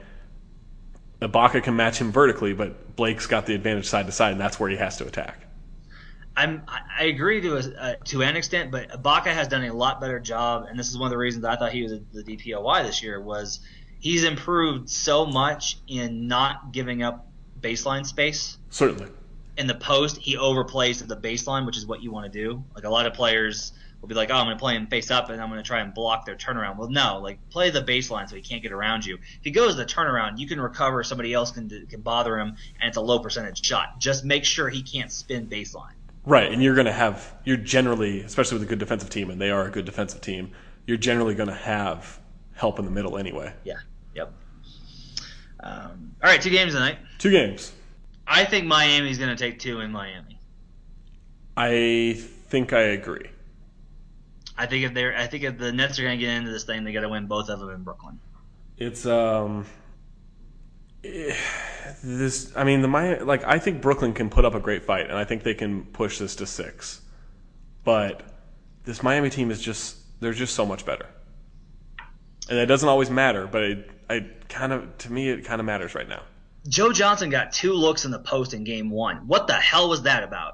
Ibaka can match him vertically, but Blake's got the advantage side to side, and that's where he has to attack. I'm I agree to a, uh, to an extent, but Ibaka has done a lot better job, and this is one of the reasons I thought he was the D P O Y this year, was he's improved so much in not giving up baseline space. Certainly. In the post, he overplays at the baseline, which is what you want to do. Like, a lot of players will be like, oh, I'm going to play him face up, and I'm going to try and block their turnaround. Well, no, like, play the baseline so he can't get around you. If he goes to the turnaround, you can recover, somebody else can can bother him, and it's a low percentage shot. Just make sure he can't spin baseline. Right, and you're going to have, you're generally, especially with a good defensive team, and they are a good defensive team, you're generally going to have help in the middle anyway. Yeah, yep. Um, all right, two games tonight. Two games. I think Miami's going to take two in Miami. I think I agree. I think if they're, I think if the Nets are going to get into this thing, they got to win both of them in Brooklyn. It's um, this. I mean, the Miami, like I think Brooklyn can put up a great fight, and I think they can push this to six. But this Miami team is just, they're just so much better, and it doesn't always matter. But it, I kind of, to me, it kind of matters right now. Joe Johnson got two looks in the post in game one. What the hell was that about?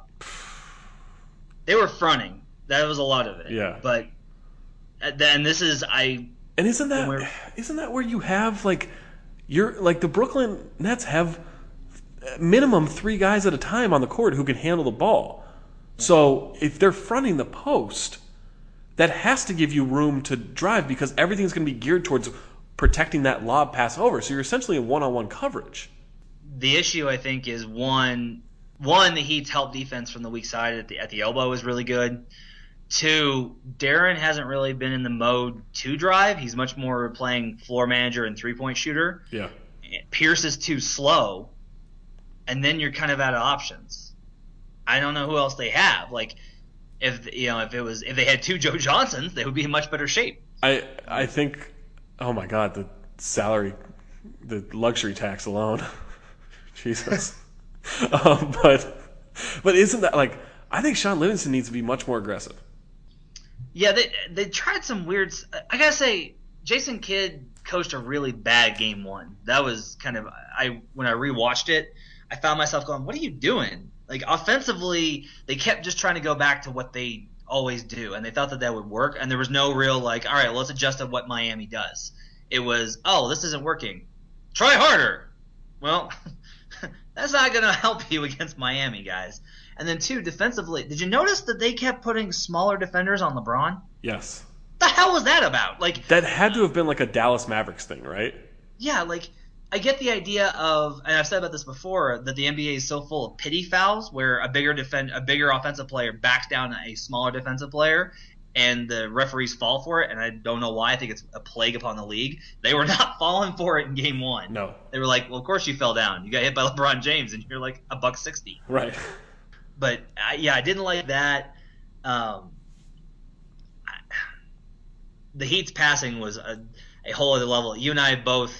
They were fronting. That was a lot of it. Yeah. But then this is I. And isn't that isn't that where you have like you're like the Brooklyn Nets have minimum three guys at a time on the court who can handle the ball. So if they're fronting the post, that has to give you room to drive because everything's going to be geared towards protecting that lob pass over. So you're essentially in one-on-one coverage. The issue, I think, is one, one the Heat's help defense from the weak side at the at the elbow is really good. Two, Deron hasn't really been in the mode to drive. He's much more playing floor manager and three-point shooter. Yeah. Pierce is too slow, and then you're kind of out of options. I don't know who else they have. Like, if you know, if it was if they had two Joe Johnsons, they would be in much better shape. I I think, oh my God, the salary, the luxury tax alone. Jesus. um, but but isn't that like I think Sean Livingston needs to be much more aggressive. Yeah, they they tried some weird. I gotta say, Jason Kidd coached a really bad game one. That was kind of I when I rewatched it, I found myself going, "What are you doing?" Like offensively, they kept just trying to go back to what they always do, and they thought that that would work. And there was no real like, "All right, let's adjust to what Miami does." It was, "Oh, this isn't working. Try harder." Well. That's not going to help you against Miami, guys. And then, two, defensively, did you notice that they kept putting smaller defenders on LeBron? Yes. The hell was that about? Like that had to have been like a Dallas Mavericks thing, right? Yeah, like I get the idea of, and I've said about this before, that the N B A is so full of pity fouls, where a bigger defend, a bigger offensive player backs down a smaller defensive player, and the referees fall for it, and I don't know why. I think it's a plague upon the league. They were not falling for it in game one. No. They were like, well, of course you fell down. You got hit by LeBron James, and you're like a buck sixty. Right. But, I, yeah, I didn't like that. Um, I, the Heat's passing was a, a whole other level. You and I both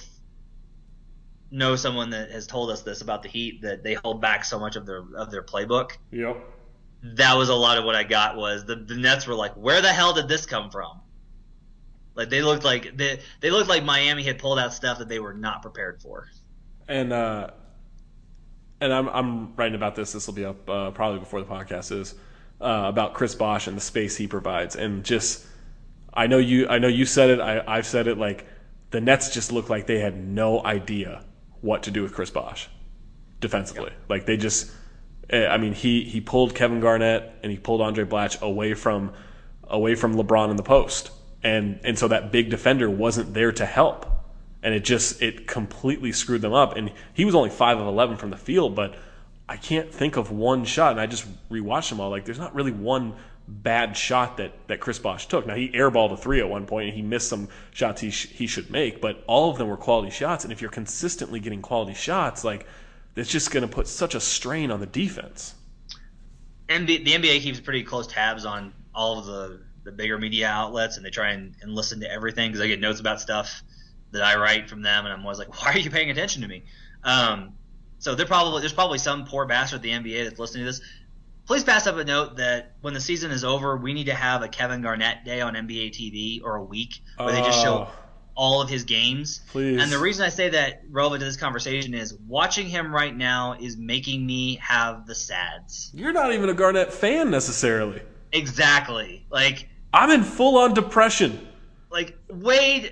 know someone that has told us this about the Heat, that they hold back so much of their of their playbook. Yep. That was a lot of what I got was the, the Nets were like, where the hell did this come from? Like they looked like they they looked like Miami had pulled out stuff that they were not prepared for. And uh, and I'm I'm writing about this. This will be up uh, probably before the podcast is uh, about Chris Bosh and the space he provides. And just I know you I know you said it. I I've said it. Like the Nets just looked like they had no idea what to do with Chris Bosh defensively. Yep. Like they just. I mean, he, he pulled Kevin Garnett and he pulled Andre Blatche away from away from LeBron in the post, and and so that big defender wasn't there to help, and it just it completely screwed them up. And he was only five of eleven from the field, but I can't think of one shot. And I just rewatched them all. Like, there's not really one bad shot that, that Chris Bosh took. Now he airballed a three at one point, and he missed some shots he sh- he should make, but all of them were quality shots. And if you're consistently getting quality shots, like. It's just going to put such a strain on the defense. And the, the N B A keeps pretty close tabs on all of the, the bigger media outlets, and they try and, and listen to everything because I get notes about stuff that I write from them, and I'm always like, why are you paying attention to me? Um, so they're probably there's probably some poor bastard at the N B A that's listening to this. Please pass up a note that when the season is over, we need to have a Kevin Garnett day on N B A T V or a week where oh. they just show all of his games. Please. And the reason I say that relevant to this conversation is watching him right now is making me have the sads. You're not even a Garnett fan necessarily. Exactly. Like I'm in full on depression. Like Wade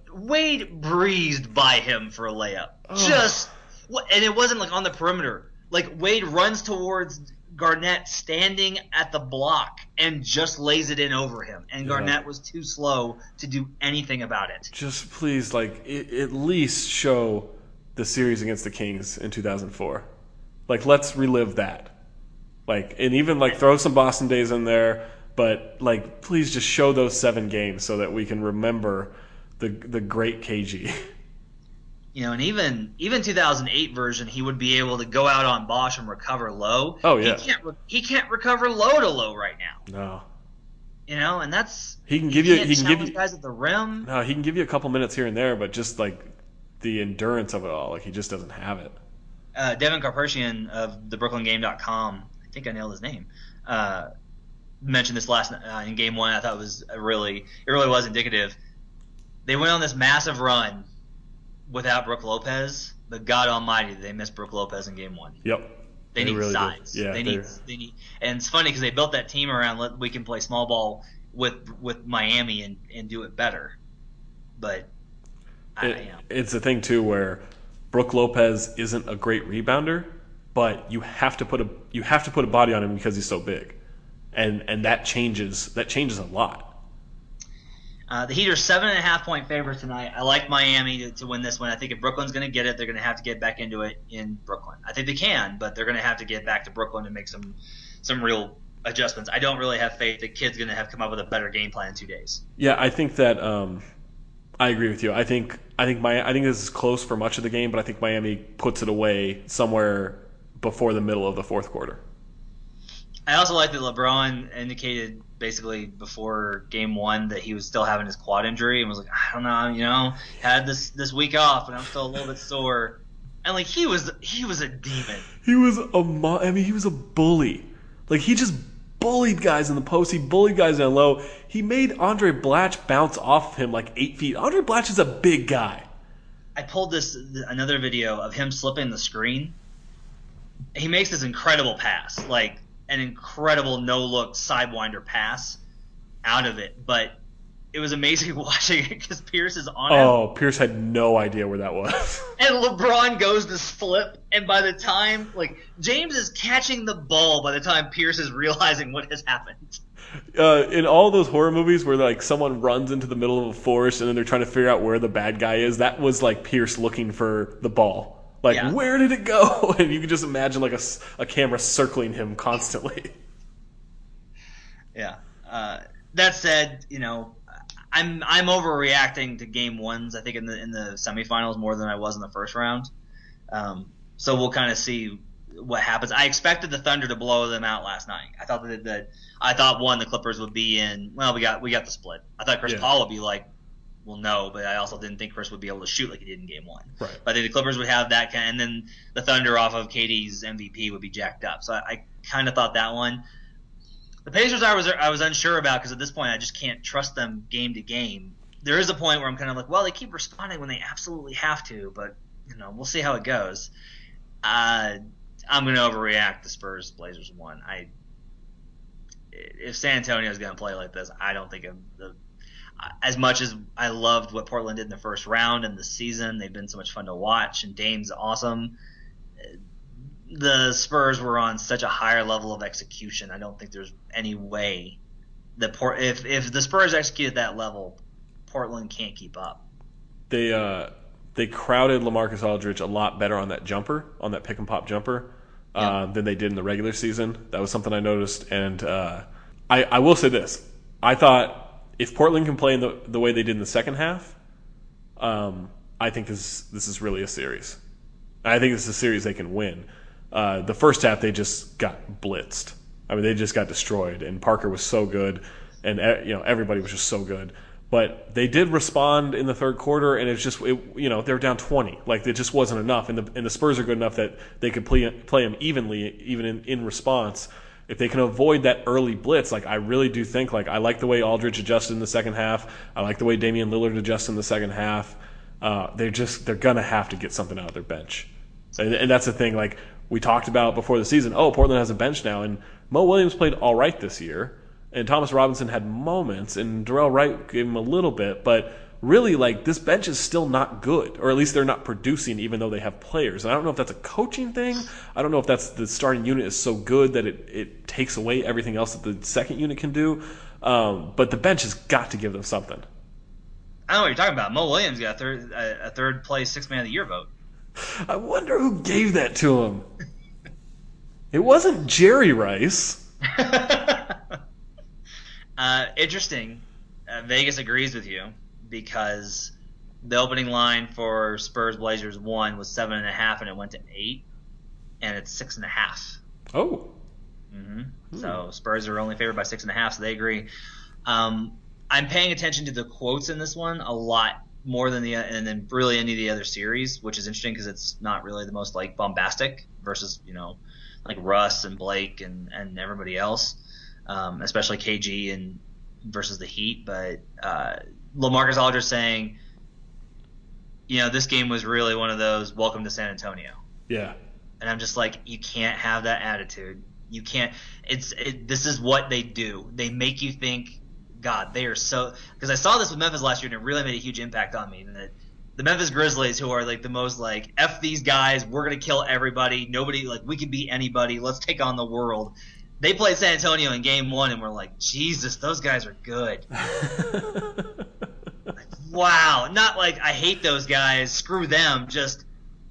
Wade breezed by him for a layup. Oh. Just, and it wasn't like on the perimeter. Like Wade runs towards Garnett standing at the block and just lays it in over him. And Garnett yeah. was too slow to do anything about it. Just please, like, it, at least show the series against the Kings in two thousand four. Like, let's relive that. Like, and even, like, throw some Boston days in there. But, like, please just show those seven games so that we can remember the the great K G. You know, and even even two thousand eight version, he would be able to go out on Bosch and recover low. Oh yeah, he can't he can't recover low to low right now. No, you know, and that's he can give you he can give you guys at the rim. No, he can give you a couple minutes here and there, but just like the endurance of it all, like he just doesn't have it. Uh, Devin Karpetian of the Brooklyn Game dot com, I think I nailed his name. Uh, mentioned this last uh, in game one. I thought it was a really it really was indicative. They went on this massive run without Brook Lopez, but God Almighty, they missed Brook Lopez in Game One. Yep, they, they need really size. Yeah, they need. They need, and it's funny because they built that team around let we can play small ball with with Miami and, and do it better. But I, it, you know. It's a thing too where Brook Lopez isn't a great rebounder, but you have to put a you have to put a body on him because he's so big, and and that changes that changes a lot. Uh, the Heat are seven and a half point favorites tonight. I like Miami to, to win this one. I think if Brooklyn's going to get it, they're going to have to get back into it in Brooklyn. I think they can, but they're going to have to get back to Brooklyn and make some some real adjustments. I don't really have faith that Kid's going to have come up with a better game plan in two days. Yeah, I think that um, I agree with you. I think I think my I think this is close for much of the game, but I think Miami puts it away somewhere before the middle of the fourth quarter. I also like that LeBron indicated basically before game one that he was still having his quad injury and was like, I don't know, you know, had this this week off and I'm still a little bit sore. And like he was he was a demon. He was a mo- I mean he was a bully. Like he just bullied guys in the post. He bullied guys down low. He made Andre Blatche bounce off of him like eight feet. Andre Blatche is a big guy. I pulled this another video of him slipping the screen. He makes this incredible pass, like an incredible no-look sidewinder pass out of it. But it was amazing watching it because Pierce is on him. Oh, Pierce had no idea where that was. And LeBron goes to flip, and by the time, like, James is catching the ball by the time Pierce is realizing what has happened. Uh, in all those horror movies where, like, someone runs into the middle of a forest and then they're trying to figure out where the bad guy is, that was, like, Pierce looking for the ball. Like, yeah. Where did it go? And you can just imagine, like, a, a camera circling him constantly. Yeah. Uh, that said, you know, I'm I'm overreacting to game ones, I think, in the in the semifinals more than I was in the first round. Um, so we'll kind of see what happens. I expected the Thunder to blow them out last night. I thought that, that I thought one the Clippers would be in. Well, we got we got the split. I thought Chris yeah. Paul would be like, well, no, but I also didn't think Chris would be able to shoot like he did in game one. Right. But I think the Clippers would have that kind, and then the Thunder off of K D's M V P would be jacked up. So I, I kind of thought that one. The Pacers I was I was unsure about because at this point I just can't trust them game to game. There is a point where I'm kind of like, well, they keep responding when they absolutely have to, but you know, we'll see how it goes. Uh, I'm going to overreact. The Spurs Blazers one. I if San Antonio is going to play like this, I don't think I'm the as much as I loved what Portland did in the first round and the season. They've been so much fun to watch, and Dame's awesome. The Spurs were on such a higher level of execution. I don't think there's any way that Port if if the Spurs execute at that level, Portland can't keep up. They uh, they crowded LaMarcus Aldridge a lot better on that jumper, on that pick and pop jumper, uh, yep. than they did in the regular season. That was something I noticed, and uh, I I will say this: I thought if Portland can play in the the way they did in the second half, um, I think this this is really a series. I think this is a series they can win. Uh, the first half, they just got blitzed. I mean, they just got destroyed, and Parker was so good, and you know everybody was just so good. But they did respond in the third quarter, and it's just it, you know they were down twenty. Like it just wasn't enough, and the and the Spurs are good enough that they could play play them evenly, even in, in response. If they can avoid that early blitz, like I really do think, like I like the way Aldridge adjusted in the second half. I like the way Damian Lillard adjusted in the second half. Uh, they're just they're gonna have to get something out of their bench, and, and that's the thing. Like. We talked about before the season, oh, Portland has a bench now, and Mo Williams played all right this year, and Thomas Robinson had moments, and Darrell Wright gave him a little bit, but really, like, this bench is still not good, or at least they're not producing even though they have players. And I don't know if that's a coaching thing. I don't know if that's the starting unit is so good that it, it takes away everything else that the second unit can do. Um, but the bench has got to give them something. I don't know what you're talking about. Mo Williams got a third, a, a third place Sixth Man of the Year vote. I wonder who gave that to him. It wasn't Jerry Rice. uh, interesting. Uh, Vegas agrees with you because the opening line for Spurs Blazers one was seven and a half, and it went to eight, and it's six and a half. Oh. Mm-hmm. Hmm. So Spurs are only favored by six and a half, so they agree. Um, I'm paying attention to the quotes in this one a lot more than the and then really any of the other series, which is interesting because it's not really the most like bombastic versus you know like Russ and Blake and, and everybody else, um, especially K G and versus the Heat. But uh, LaMarcus Aldridge saying, you know, this game was really one of those welcome to San Antonio. Yeah. And I'm just like, you can't have that attitude. You can't. It's it, this is what they do. They make you think. God, they are so – because I saw this with Memphis last year, and it really made a huge impact on me. That the Memphis Grizzlies, who are like the most like, F these guys, we're going to kill everybody. Nobody – like we can beat anybody. Let's take on the world. They played San Antonio in game one, and we're like, Jesus, those guys are good. Like, wow. Not like I hate those guys. Screw them. Just,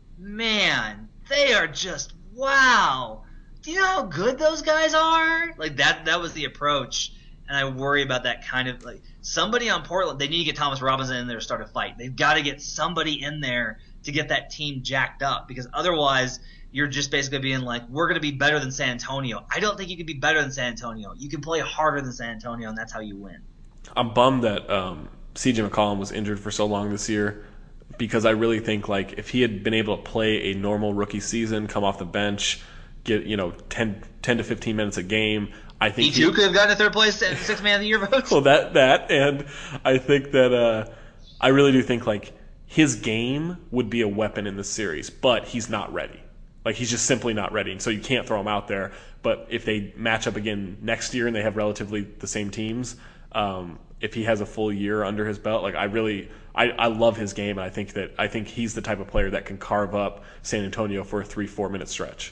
man, they are just – wow. Do you know how good those guys are? Like that. That was the approach. And I worry about that kind of like somebody on Portland. They need to get Thomas Robinson in there to start a fight. They've got to get somebody in there to get that team jacked up because otherwise you're just basically being like, we're going to be better than San Antonio. I don't think you can be better than San Antonio. You can play harder than San Antonio, and that's how you win. I'm bummed that um, C J McCollum was injured for so long this year because I really think like if he had been able to play a normal rookie season, come off the bench, get you know ten, ten to fifteen minutes a game. I think he too could have gotten a third place sixth man of the year vote. Well, that that and I think that uh, I really do think like his game would be a weapon in this series, but he's not ready. Like he's just simply not ready, and so you can't throw him out there. But if they match up again next year and they have relatively the same teams, um, if he has a full year under his belt, like I really I, I love his game, and I think that I think he's the type of player that can carve up San Antonio for a three four minute stretch.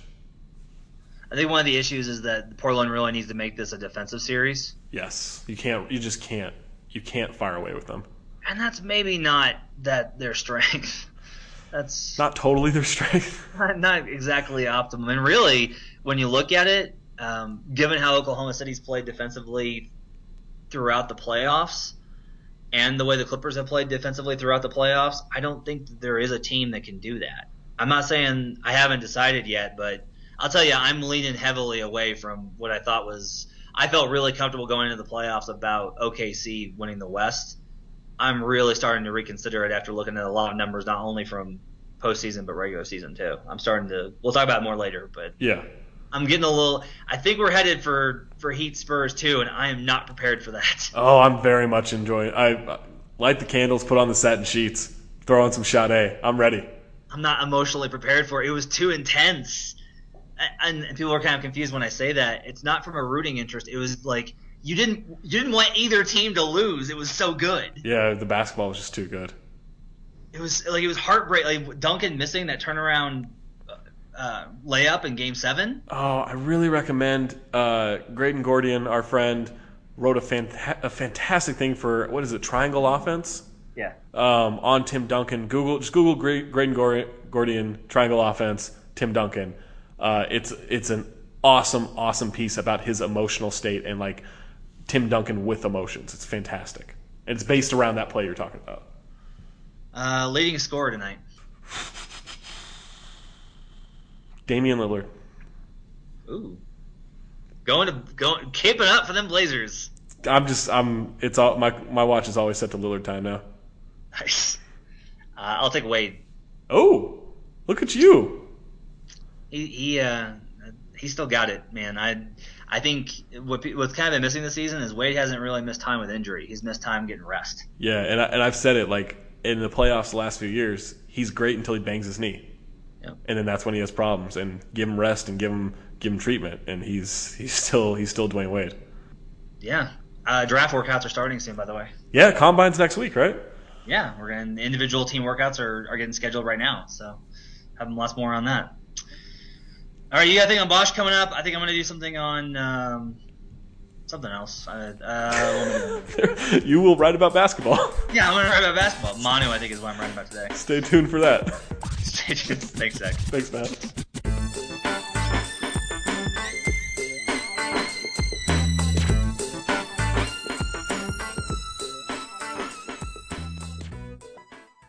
I think one of the issues is that Portland really needs to make this a defensive series. Yes, you can't. You just can't. You can't fire away with them. And that's maybe not that their strength. That's not totally their strength. Not, not exactly optimum. And really, when you look at it, um, given how Oklahoma City's played defensively throughout the playoffs, and the way the Clippers have played defensively throughout the playoffs, I don't think that there is a team that can do that. I'm not saying I haven't decided yet, but I'll tell you, I'm leaning heavily away from what I thought was – I felt really comfortable going into the playoffs about O K C winning the West. I'm really starting to reconsider it after looking at a lot of numbers, not only from postseason but regular season too. I'm starting to – we'll talk about it more later, but yeah, I'm getting a little – I think we're headed for, for Heat Spurs too, and I am not prepared for that. Oh, I'm very much enjoying – I light the candles, put on the satin sheets, throw on some Sade. I'm ready. I'm not emotionally prepared for it. It was too intense. And people are kind of confused when I say that. It's not from a rooting interest. It was like you didn't you didn't want either team to lose. It was so good. Yeah, the basketball was just too good. It was like it was heartbreaking. Like Duncan missing that turnaround uh, layup in Game Seven. Oh, I really recommend. Uh, Graydon Gordian, our friend, wrote a, fant- a fantastic thing for what is it? Triangle Offense. Yeah. Um, on Tim Duncan. Google just Google Graydon Gordian Triangle Offense. Tim Duncan. Uh, it's it's an awesome, awesome piece about his emotional state and like Tim Duncan with emotions. It's fantastic. And it's based around that play you're talking about. Uh, leading scorer tonight. Damian Lillard. Ooh, going to going keeping up for them Blazers. I'm just I'm it's all my my watch is always set to Lillard time now. Nice. Uh, I'll take Wade. Oh, look at you. He he uh he still got it, man. I I think what what's kind of been missing this season is Wade hasn't really missed time with injury. He's missed time getting rest. Yeah, and I, and I've said it like in the playoffs the last few years, he's great until he bangs his knee, yep. And then that's when he has problems. And give him rest and give him give him treatment, and he's he's still he's still Dwayne Wade. Yeah, uh, draft workouts are starting soon, by the way. Yeah, combine's next week, right? Yeah, we're going individual team workouts are, are getting scheduled right now, so have lots more on that. All right, you got a thing on Bosch coming up? I think I'm going to do something on um, something else. Uh, uh, you will write about basketball. Yeah, I'm going to write about basketball. Manu, I think, is what I'm writing about today. Stay tuned for that. Stay tuned. Thanks, Zach. Thanks, Matt.